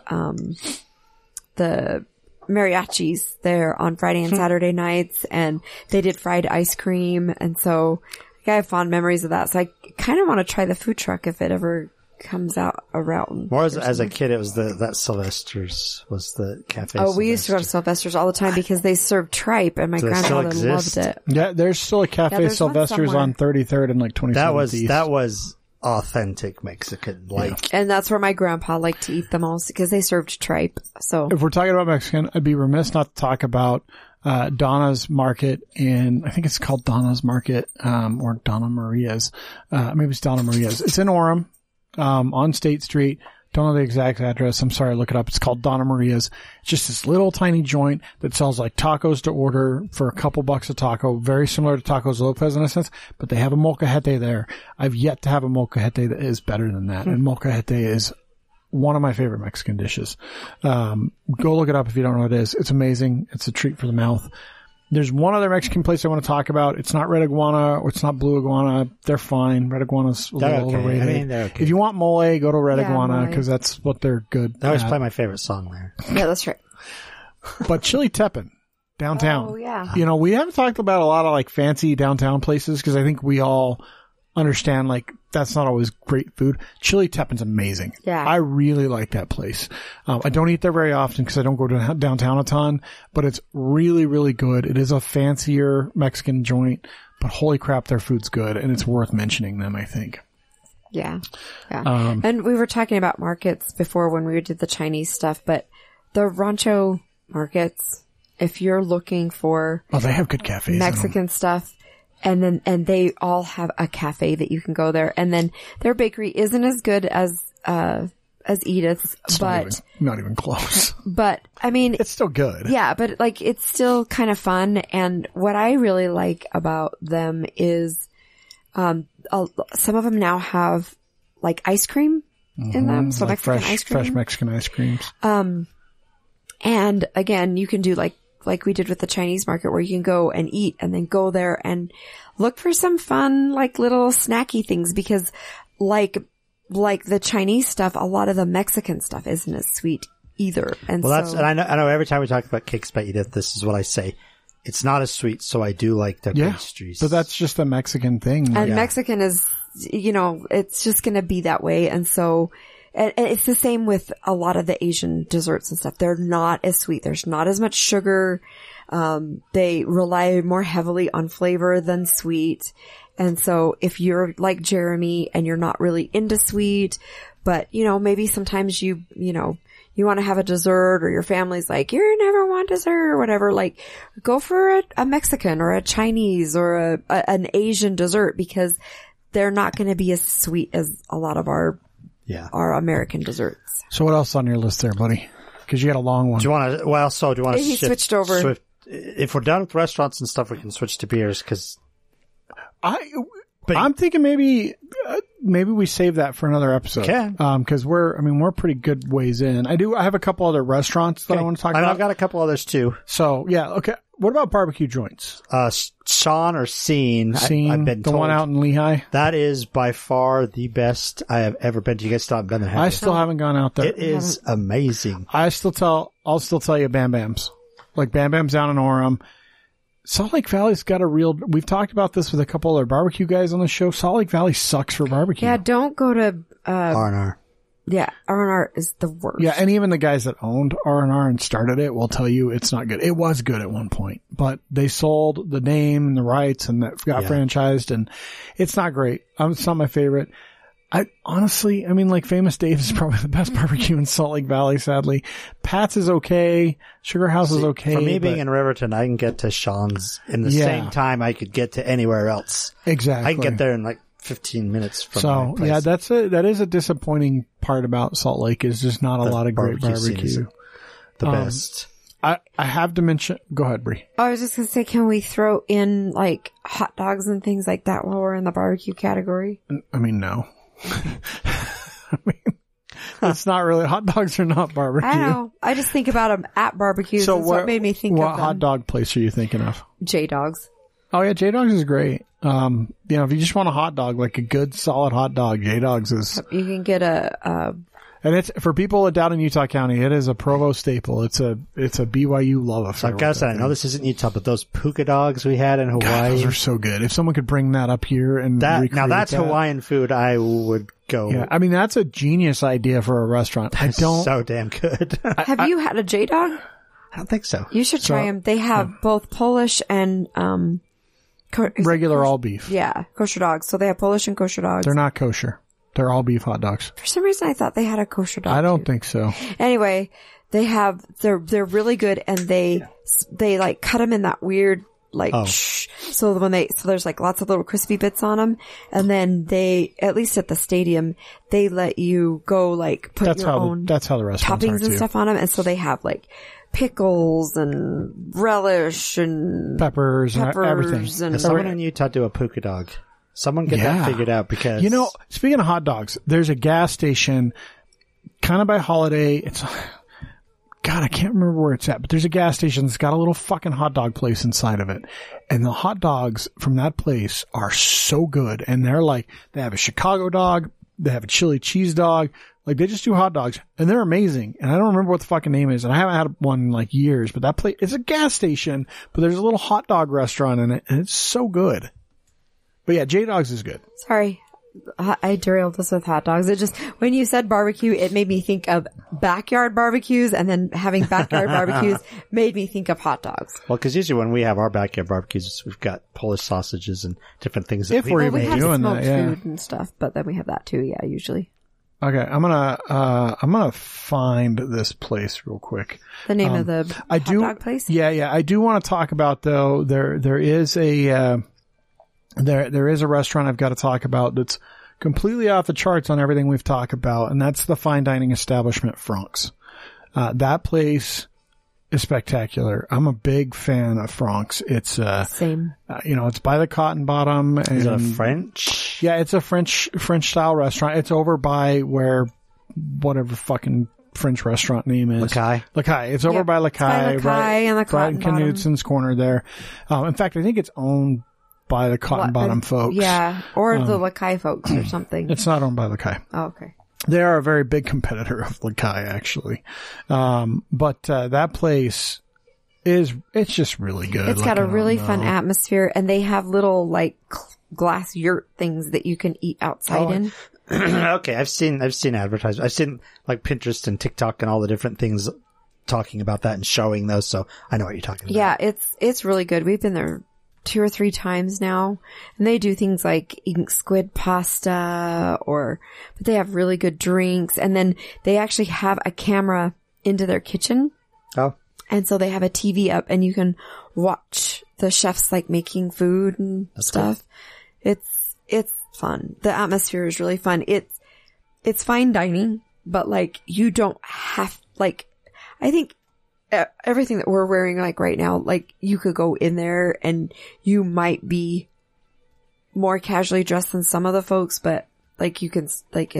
S2: the mariachis there on Friday and Saturday nights, and they did fried ice cream. And so I have fond memories of that. So I kind of want to try the food truck if it ever comes out around.
S5: More as a kid, it was that Sylvester's was the cafe.
S2: Oh, we used to go to Sylvester's all the time because they served tripe, and my grandmother loved it.
S3: Yeah, there's still a cafe Sylvester's on 33rd and like 27th.
S5: That was authentic Mexican,
S2: and that's where my grandpa liked to eat the most because they served tripe. So
S3: if we're talking about Mexican, I'd be remiss not to talk about Donna's Market I think it's called Donna's Market, or Donna Maria's. Maybe it's Donna Maria's. It's in Orem, on State Street. Don't know the exact address. I'm sorry, look it up. It's called Donna Maria's. It's just this little tiny joint that sells like tacos to order for a couple bucks a taco. Very similar to Tacos Lopez in a sense, but they have a molcajete there. I've yet to have a molcajete that is better than that. And molcajete is one of my favorite Mexican dishes. Go look it up if you don't know what it is. It's amazing. It's a treat for the mouth. There's one other Mexican place I want to talk about. It's not Red Iguana or it's not Blue Iguana. They're fine. Red Iguana's a little overrated.
S5: I mean, they're okay.
S3: If you want mole, go to Red Iguana because that's what they're good
S5: I always
S3: at.
S5: play my favorite song there.
S2: yeah, that's right.
S3: But Chili Teppan, downtown.
S2: Oh, yeah.
S3: You know, we haven't talked about a lot of like fancy downtown places because I think we all understand like that's not always great food. Chili Teppan's amazing.
S2: Yeah.
S3: I really like that place. I don't eat there very often because I don't go to downtown a ton, but it's really, really good. It is a fancier Mexican joint, but holy crap, their food's good and it's worth mentioning them, I think.
S2: Yeah. Yeah. And we were talking about markets before when we did the Chinese stuff, but the Rancho markets, if you're looking for
S3: they have good cafes.
S2: Mexican stuff, and they all have a cafe that you can go there. And then their bakery isn't as good as Edith's, but
S3: not even close.
S2: But I mean,
S3: it's still good.
S2: Yeah, but like it's still kind of fun. And what I really like about them is, some of them now have like ice cream in them. So like Mexican ice cream.
S3: Fresh Mexican ice creams.
S2: And again, you can do like we did with the Chinese market where you can go and eat and then go there and look for some fun, like little snacky things because like the Chinese stuff, a lot of the Mexican stuff isn't as sweet either. And
S5: and I know every time we talk about Cakes by Edith, this is what I say. It's not as sweet, so I do like their pastries.
S3: But that's just a Mexican thing.
S2: And Mexican is, it's just going to be that way. And so, and it's the same with a lot of the Asian desserts and stuff. They're not as sweet. There's not as much sugar. They rely more heavily on flavor than sweet. And so if you're like Jeremy and you're not really into sweet, but maybe sometimes you want to have a dessert or your family's like, you never want dessert or whatever, like go for a Mexican or a Chinese or an Asian dessert because they're not going to be as sweet as a lot of our American desserts.
S3: So what else on your list there, buddy? Because you got a long one.
S5: Do you want to
S2: He switched over.
S5: If we're done with restaurants and stuff, we can switch to beers because
S3: I'm thinking maybe we save that for another episode.
S5: Okay.
S3: Because we're pretty good ways in. I have a couple other restaurants that I want to talk about.
S5: I've got a couple others too.
S3: So yeah, okay. What about barbecue joints?
S5: Sean or Scene. I've been told.
S3: The one out in Lehigh?
S5: That is by far the best I have ever been to. You guys still haven't been there?
S3: I still haven't gone out there.
S5: It is amazing.
S3: I'll still tell you Bam Bam's. Like Bam Bam's down in Orem. Salt Lake Valley's got we've talked about this with a couple other barbecue guys on the show. Salt Lake Valley sucks for barbecue.
S2: Yeah, don't go to,
S5: R&R.
S2: Yeah, R&R is the worst.
S3: Yeah, and even the guys that owned R&R and started it will tell you it's not good. It was good at one point, but they sold the name and the rights and that got franchised and it's not great. It's not my favorite. Famous Dave's is probably the best barbecue in Salt Lake Valley, sadly. Pat's is okay. Sugar House is okay.
S5: For me being in Riverton, I can get to Sean's in the same time I could get to anywhere else.
S3: Exactly.
S5: I can get there in like 15 minutes from my place.
S3: that is a disappointing part about Salt Lake is just not a lot of great barbecue.
S5: The best.
S3: I have to mention. Go ahead, Bree.
S2: I was just gonna say, can we throw in like hot dogs and things like that while we're in the barbecue category?
S3: I mean, no. I mean, it's not really. Hot dogs are not barbecue.
S2: I know. I just think about them at barbecues.
S3: So
S2: That's what made me think of
S3: what
S2: them.
S3: hot dog place are you thinking of?
S2: J-Dogs.
S3: Oh yeah, J-Dogs is great. If you just want a hot dog, like a good solid hot dog, J-Dogs is.
S2: You can get
S3: And it's for people down in Utah County. It is a Provo staple. It's a BYU love affair.
S5: So I gotta say, I know this isn't Utah, but those puka dogs we had in Hawaii,
S3: God, those are so good. If someone could bring that up here and recreate
S5: that's
S3: that,
S5: Hawaiian food, I would go.
S3: Yeah, I mean that's a genius idea for a restaurant.
S5: That's so damn good.
S2: have you had a J-Dog?
S5: I don't think so.
S2: You should try them. They have both Polish and
S3: regular all beef.
S2: Yeah, kosher dogs. So they have Polish and kosher dogs.
S3: They're not kosher. They're all beef hot dogs.
S2: For some reason, I thought they had a kosher dog.
S3: I don't
S2: too.
S3: think so.
S2: Anyway, they're really good, and they like cut them in that weird so there's like lots of little crispy bits on them, and then they, at least at the stadium, they let you go like put
S3: That's
S2: your own
S3: that's how the restaurants
S2: toppings
S3: are
S2: and
S3: too.
S2: stuff on them, and so they have like pickles and relish and
S3: peppers and everything.
S2: and
S5: If someone in Utah do a puka dog, someone get that figured out, because
S3: speaking of hot dogs, there's a gas station kind of by Holiday. It's God, I can't remember where it's at, but there's a gas station that's got a little fucking hot dog place inside of it. And the hot dogs from that place are so good. And they have a Chicago dog. They have a chili cheese dog. Like, they just do hot dogs, and they're amazing. And I don't remember what the fucking name is, and I haven't had one in like years, but that place, it's a gas station, but there's a little hot dog restaurant in it, and it's so good. But yeah, J-Dogs is good.
S2: Sorry, I derailed this with hot dogs. It just, when you said barbecue, it made me think of backyard barbecues, and then having backyard barbecues made me think of hot dogs.
S5: Well, because usually when we have our backyard barbecues, we've got Polish sausages and different things.
S3: If we're
S2: we
S3: even
S2: have
S3: doing
S2: smoked
S3: that, yeah.
S2: food and stuff, but then we have that too, yeah, usually.
S3: Okay, I'm gonna find this place real quick.
S2: The name of the hot dog place?
S3: Yeah. I do want to talk about, though, there is a restaurant I've got to talk about that's completely off the charts on everything we've talked about, and that's the fine dining establishment Frank's. That place is spectacular. I'm a big fan of Frank's. It's
S2: same.
S3: It's by the Cotton Bottom. And,
S5: is it a French?
S3: Yeah, it's a French style restaurant. It's over by where whatever fucking French restaurant name is. Lacaille. It's over by Lacaille.
S2: Lacaille and the Cotton
S3: Bottom. Knutson's corner there. In fact, I think it's owned by the Cotton Bottom folks.
S2: Yeah, or the Lacaille folks or something.
S3: It's not owned by Lacaille.
S2: Oh, okay.
S3: They are a very big competitor of Lacaille, actually. But that place it's just really good.
S2: It's got a really fun atmosphere, and they have little like glass yurt things that you can eat outside in.
S5: Okay, I've seen advertisements. I've seen like Pinterest and TikTok and all the different things talking about that and showing those, so I know what you're talking about.
S2: Yeah, it's really good. We've been there 2 or 3 times now, and they do things like eating squid pasta but they have really good drinks, and then they actually have a camera into their kitchen.
S5: Oh. And
S2: so they have a TV up, and you can watch the chefs like making food and stuff. Cool. It's fun. The atmosphere is really fun. It's fine dining, but like you don't have I think everything that we're wearing like right now, like you could go in there and you might be more casually dressed than some of the folks, but like you can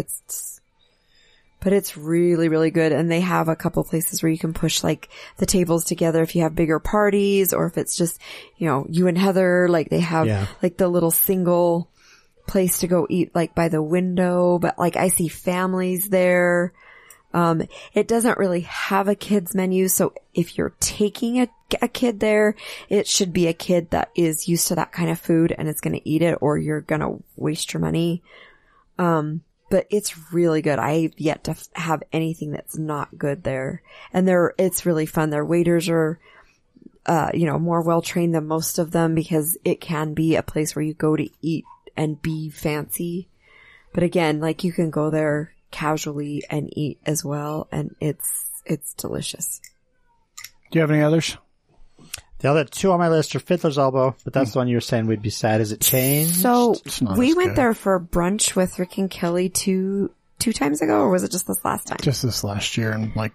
S2: but it's really, really good. And they have a couple places where you can push like the tables together if you have bigger parties, or if it's just, you and Heather, like they have like the little single place to go eat like by the window, but like I see families there. It doesn't really have a kids menu, so if you're taking a kid there, it should be a kid that is used to that kind of food and is going to eat it, or you're going to waste your money. But it's really good. I've yet to have anything that's not good there. And it's really fun. Their waiters are, more well trained than most of them, because it can be a place where you go to eat and be fancy. But again, like you can go there casually and eat as well, and it's delicious.
S3: Do you have any others?
S5: The other 2 on my list are Fiddler's Elbow, but that's the one you were saying we'd be sad. Is it changed?
S2: So we went there for brunch with Rick and Kelly two times ago, or was it just this last time?
S3: Just this last year, and like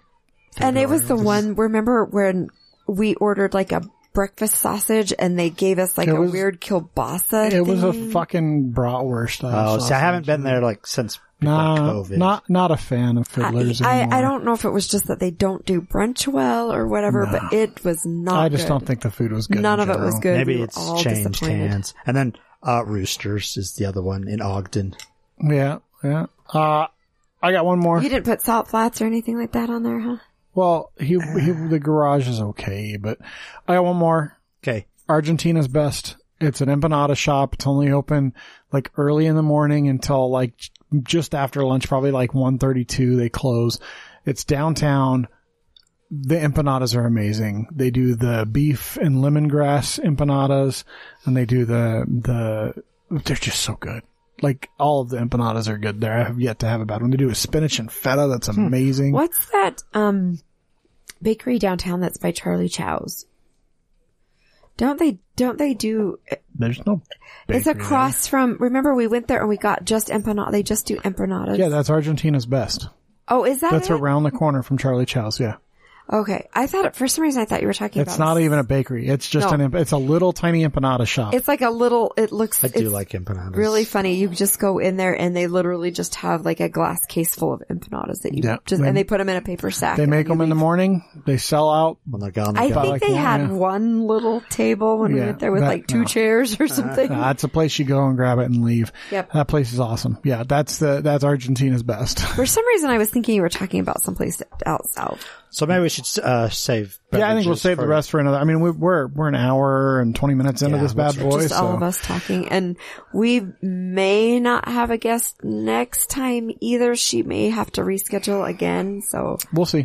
S2: And it was the one, remember when we ordered like a breakfast sausage and they gave us like a weird kielbasa
S3: It was a
S2: thing?
S3: fucking bratwurst style.
S5: Oh, see, I haven't been there like since before COVID.
S3: Not a fan of Fiddler's anymore.
S2: I don't know if it was just that they don't do brunch well or whatever, but it was not
S3: I just
S2: good.
S3: don't think the food was good.
S2: None
S3: in
S2: of it was
S3: general.
S2: good.
S5: Maybe
S2: We were
S5: it's
S2: all
S5: changed
S2: disappointed.
S5: hands. And then Roosters is the other one in Ogden.
S3: Yeah. I got one more.
S2: You didn't put salt flats or anything like that on there, huh?
S3: Well, the garage is okay, but I got one more.
S5: Okay.
S3: Argentina's Best. It's an empanada shop. It's only open like early in the morning until like just after lunch, probably like 1:32 they close. It's downtown. The empanadas are amazing. They do the beef and lemongrass empanadas, and they do they're just so good. Like, all of the empanadas are good there. I have yet to have a bad one. They do a spinach and feta. That's amazing.
S2: What's that bakery downtown that's by Charlie Chow's? Don't they do?
S3: There's no
S2: It's
S3: bakery
S2: across from. Remember, we went there and we got just empanada. They just do empanadas.
S3: there. Yeah, that's Argentina's Best.
S2: Oh, is that
S3: That's
S2: it?
S3: around the corner from Charlie Chow's, yeah.
S2: Okay, I thought for some reason I thought you were talking about.
S3: It's not even a bakery. It's just
S2: No.
S3: it's a little tiny empanada shop.
S2: It's like a little. It looks.
S5: I do
S2: it's
S5: like empanadas.
S2: really funny. You just go in there and they literally just have like a glass case full of empanadas that you
S3: Yeah.
S2: and they put them in a paper sack.
S3: They
S2: and
S3: make
S2: then
S3: them
S2: you
S3: in the
S2: leave.
S3: morning. They sell out.
S5: When they're gone,
S2: I
S5: they're gone.
S2: think
S3: like
S2: they
S3: one,
S2: had
S3: yeah.
S2: one little table when we
S3: Yeah,
S2: went there with
S3: that-
S2: like two
S3: no.
S2: chairs or something.
S3: That's a place you go and grab it and leave.
S2: Yep.
S3: That place is awesome. Yeah, that's Argentina's Best.
S2: For some reason, I was thinking you were talking about someplace out south.
S5: So maybe we should save.
S3: Yeah, I think we'll
S5: beverages
S3: save the
S5: for-
S3: rest for another. I mean, we're an hour and 20 minutes into
S5: Yeah,
S3: this bad
S5: we'll
S3: boy.
S2: Just all
S3: So
S2: of us talking, and we may not have a guest next time either. She may have to reschedule again. So
S3: we'll see.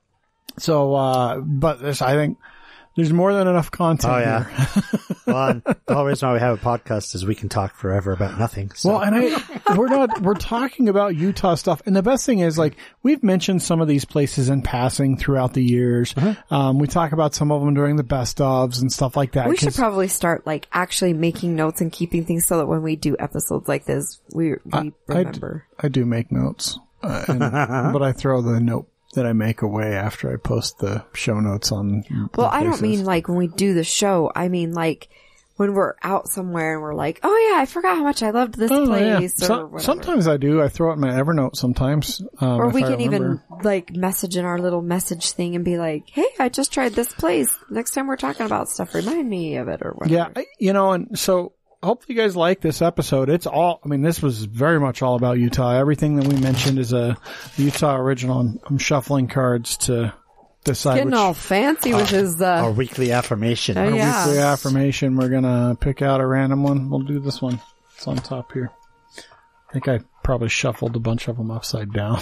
S3: So, but I think there's more than enough content
S5: Oh yeah.
S3: here.
S5: Well, the whole reason why we have a podcast is we can talk forever about nothing. So.
S3: Well, and we're talking about Utah stuff. And the best thing is, like, we've mentioned some of these places in passing throughout the years. We talk about some of them during the best ofs and stuff like that.
S2: we should
S3: 'cause
S2: probably start like actually making notes and keeping things so that when we do episodes like this, we remember.
S3: I do make notes, but I throw the note that I make away after I post the show notes on.
S2: Well,
S3: the
S2: I don't
S3: places.
S2: mean like when we do the show. I mean like when we're out somewhere and we're like, oh yeah, I forgot how much I loved this place or whatever.
S3: Sometimes I do. I throw it in my Evernote sometimes.
S2: Or
S3: if
S2: we
S3: I
S2: can
S3: remember.
S2: even like message in our little message thing and be like, hey, I just tried this place. Next time we're talking about stuff, remind me of it or whatever.
S3: Yeah, and so hopefully you guys like this episode. This was very much all about Utah. Everything that we mentioned is a Utah original. I'm shuffling cards to decide
S2: Getting
S3: which
S2: all fancy with his,
S5: our weekly affirmation.
S2: Oh, yeah.
S3: weekly affirmation. We're going to pick out a random one. We'll do this one. It's on top here. I think I probably shuffled a bunch of them upside down.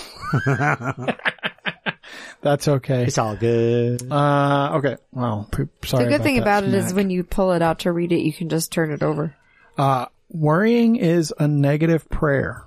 S3: That's okay.
S5: It's all good.
S3: Okay. Well, sorry.
S2: the good thing
S3: that
S2: about it is
S3: snack.
S2: when you pull it out to read it, you can just turn it over.
S3: Worrying is a negative prayer.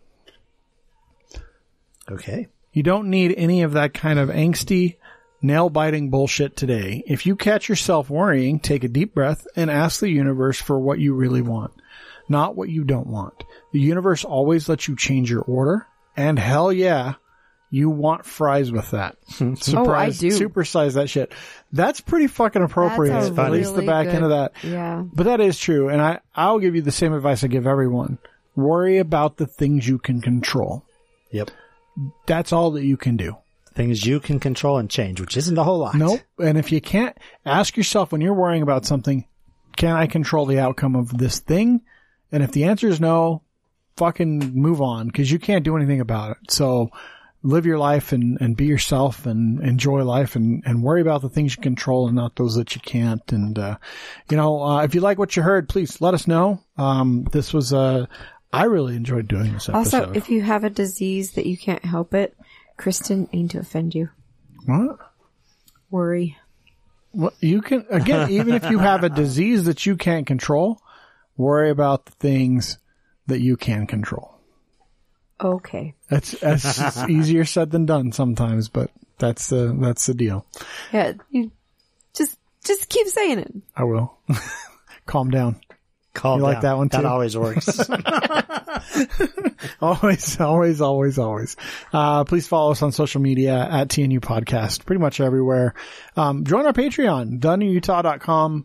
S5: Okay.
S3: You don't need any of that kind of angsty, nail-biting bullshit today. If you catch yourself worrying, take a deep breath and ask the universe for what you really want, not what you don't want. The universe always lets you change your order, and hell yeah, you want fries with that. Surprise,
S2: Oh, I do.
S3: Supersize that shit. That's pretty fucking appropriate.
S2: That's a
S3: At least the
S2: really
S3: back
S2: good-
S3: end of that.
S2: Yeah.
S3: But that is true, and I'll give you the same advice I give everyone. Worry about the things you can control.
S5: Yep.
S3: That's all that you can do.
S5: Things you can control and change, which isn't a whole lot.
S3: Nope. And if you can't, ask yourself when you're worrying about something, can I control the outcome of this thing? And if the answer is no, fucking move on, because you can't do anything about it. So live your life and be yourself and enjoy life and worry about the things you control and not those that you can't. And, if you like what you heard, please let us know. This was, I really enjoyed doing this episode.
S2: Also, if you have a disease that you can't help it, Kristen ain't to offend you.
S3: What?
S2: Worry.
S3: Well, you can, again, even if you have a disease that you can't control, worry about the things that you can control.
S2: Okay.
S3: That's easier said than done sometimes, but that's the deal.
S2: Yeah. You just keep saying it.
S3: I will. Calm down.
S5: Calm
S3: You like
S5: down.
S3: that one, too?
S5: That always works.
S3: Always. Please follow us on social media at TNU Podcast, pretty much everywhere. Join our Patreon, thenewutah.com,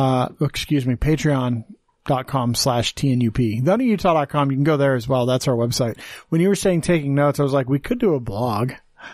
S3: patreon.com/TNUP. thenewutah.com. You can go there as well. That's our website. When you were saying taking notes, I was like, we could do a blog.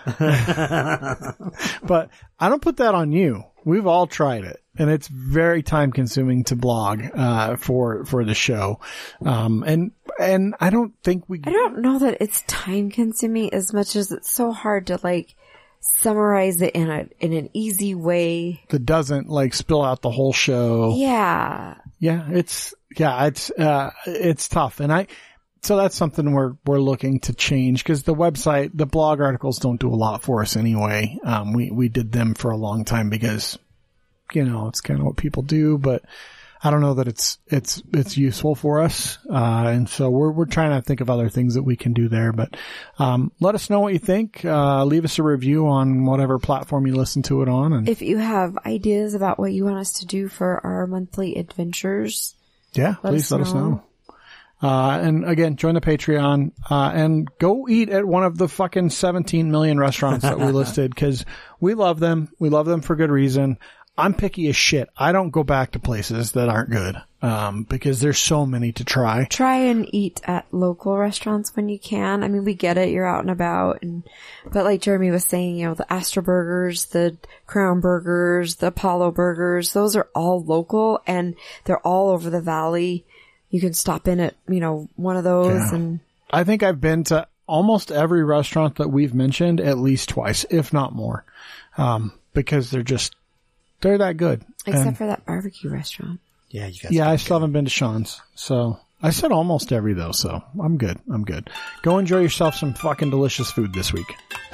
S3: But I don't put that on you. We've all tried it, and it's very time consuming to blog, for the show. And I don't know that it's time consuming as much as it's so hard to like summarize it in an easy way that doesn't like spill out the whole show.
S2: Yeah.
S3: It's tough. And so that's something we're looking to change, because the website, the blog articles don't do a lot for us anyway. We did them for a long time because, it's kind of what people do, but I don't know that it's useful for us. And so we're trying to think of other things that we can do there, but, let us know what you think. Leave us a review on whatever platform you listen to it on. And
S2: if you have ideas about what you want us to do for our monthly adventures,
S3: please let us know. And again, join the Patreon, and go eat at one of the fucking 17 million restaurants that we listed, because we love them. We love them for good reason. I'm picky as shit. I don't go back to places that aren't good, because there's so many to try. Try
S2: and eat at local restaurants when you can. I mean, we get it. You're out and about, but like Jeremy was saying, the Astor Burgers, the Crown Burgers, the Apollo Burgers, those are all local and they're all over the valley. You can stop in at, one of those. And
S3: I think I've been to almost every restaurant that we've mentioned at least twice, if not more. Because they're that good.
S2: Except for that barbecue restaurant.
S5: Yeah, you guys.
S3: Yeah, I still haven't been to Sean's. So I said almost every though, so I'm good. Go enjoy yourself some fucking delicious food this week.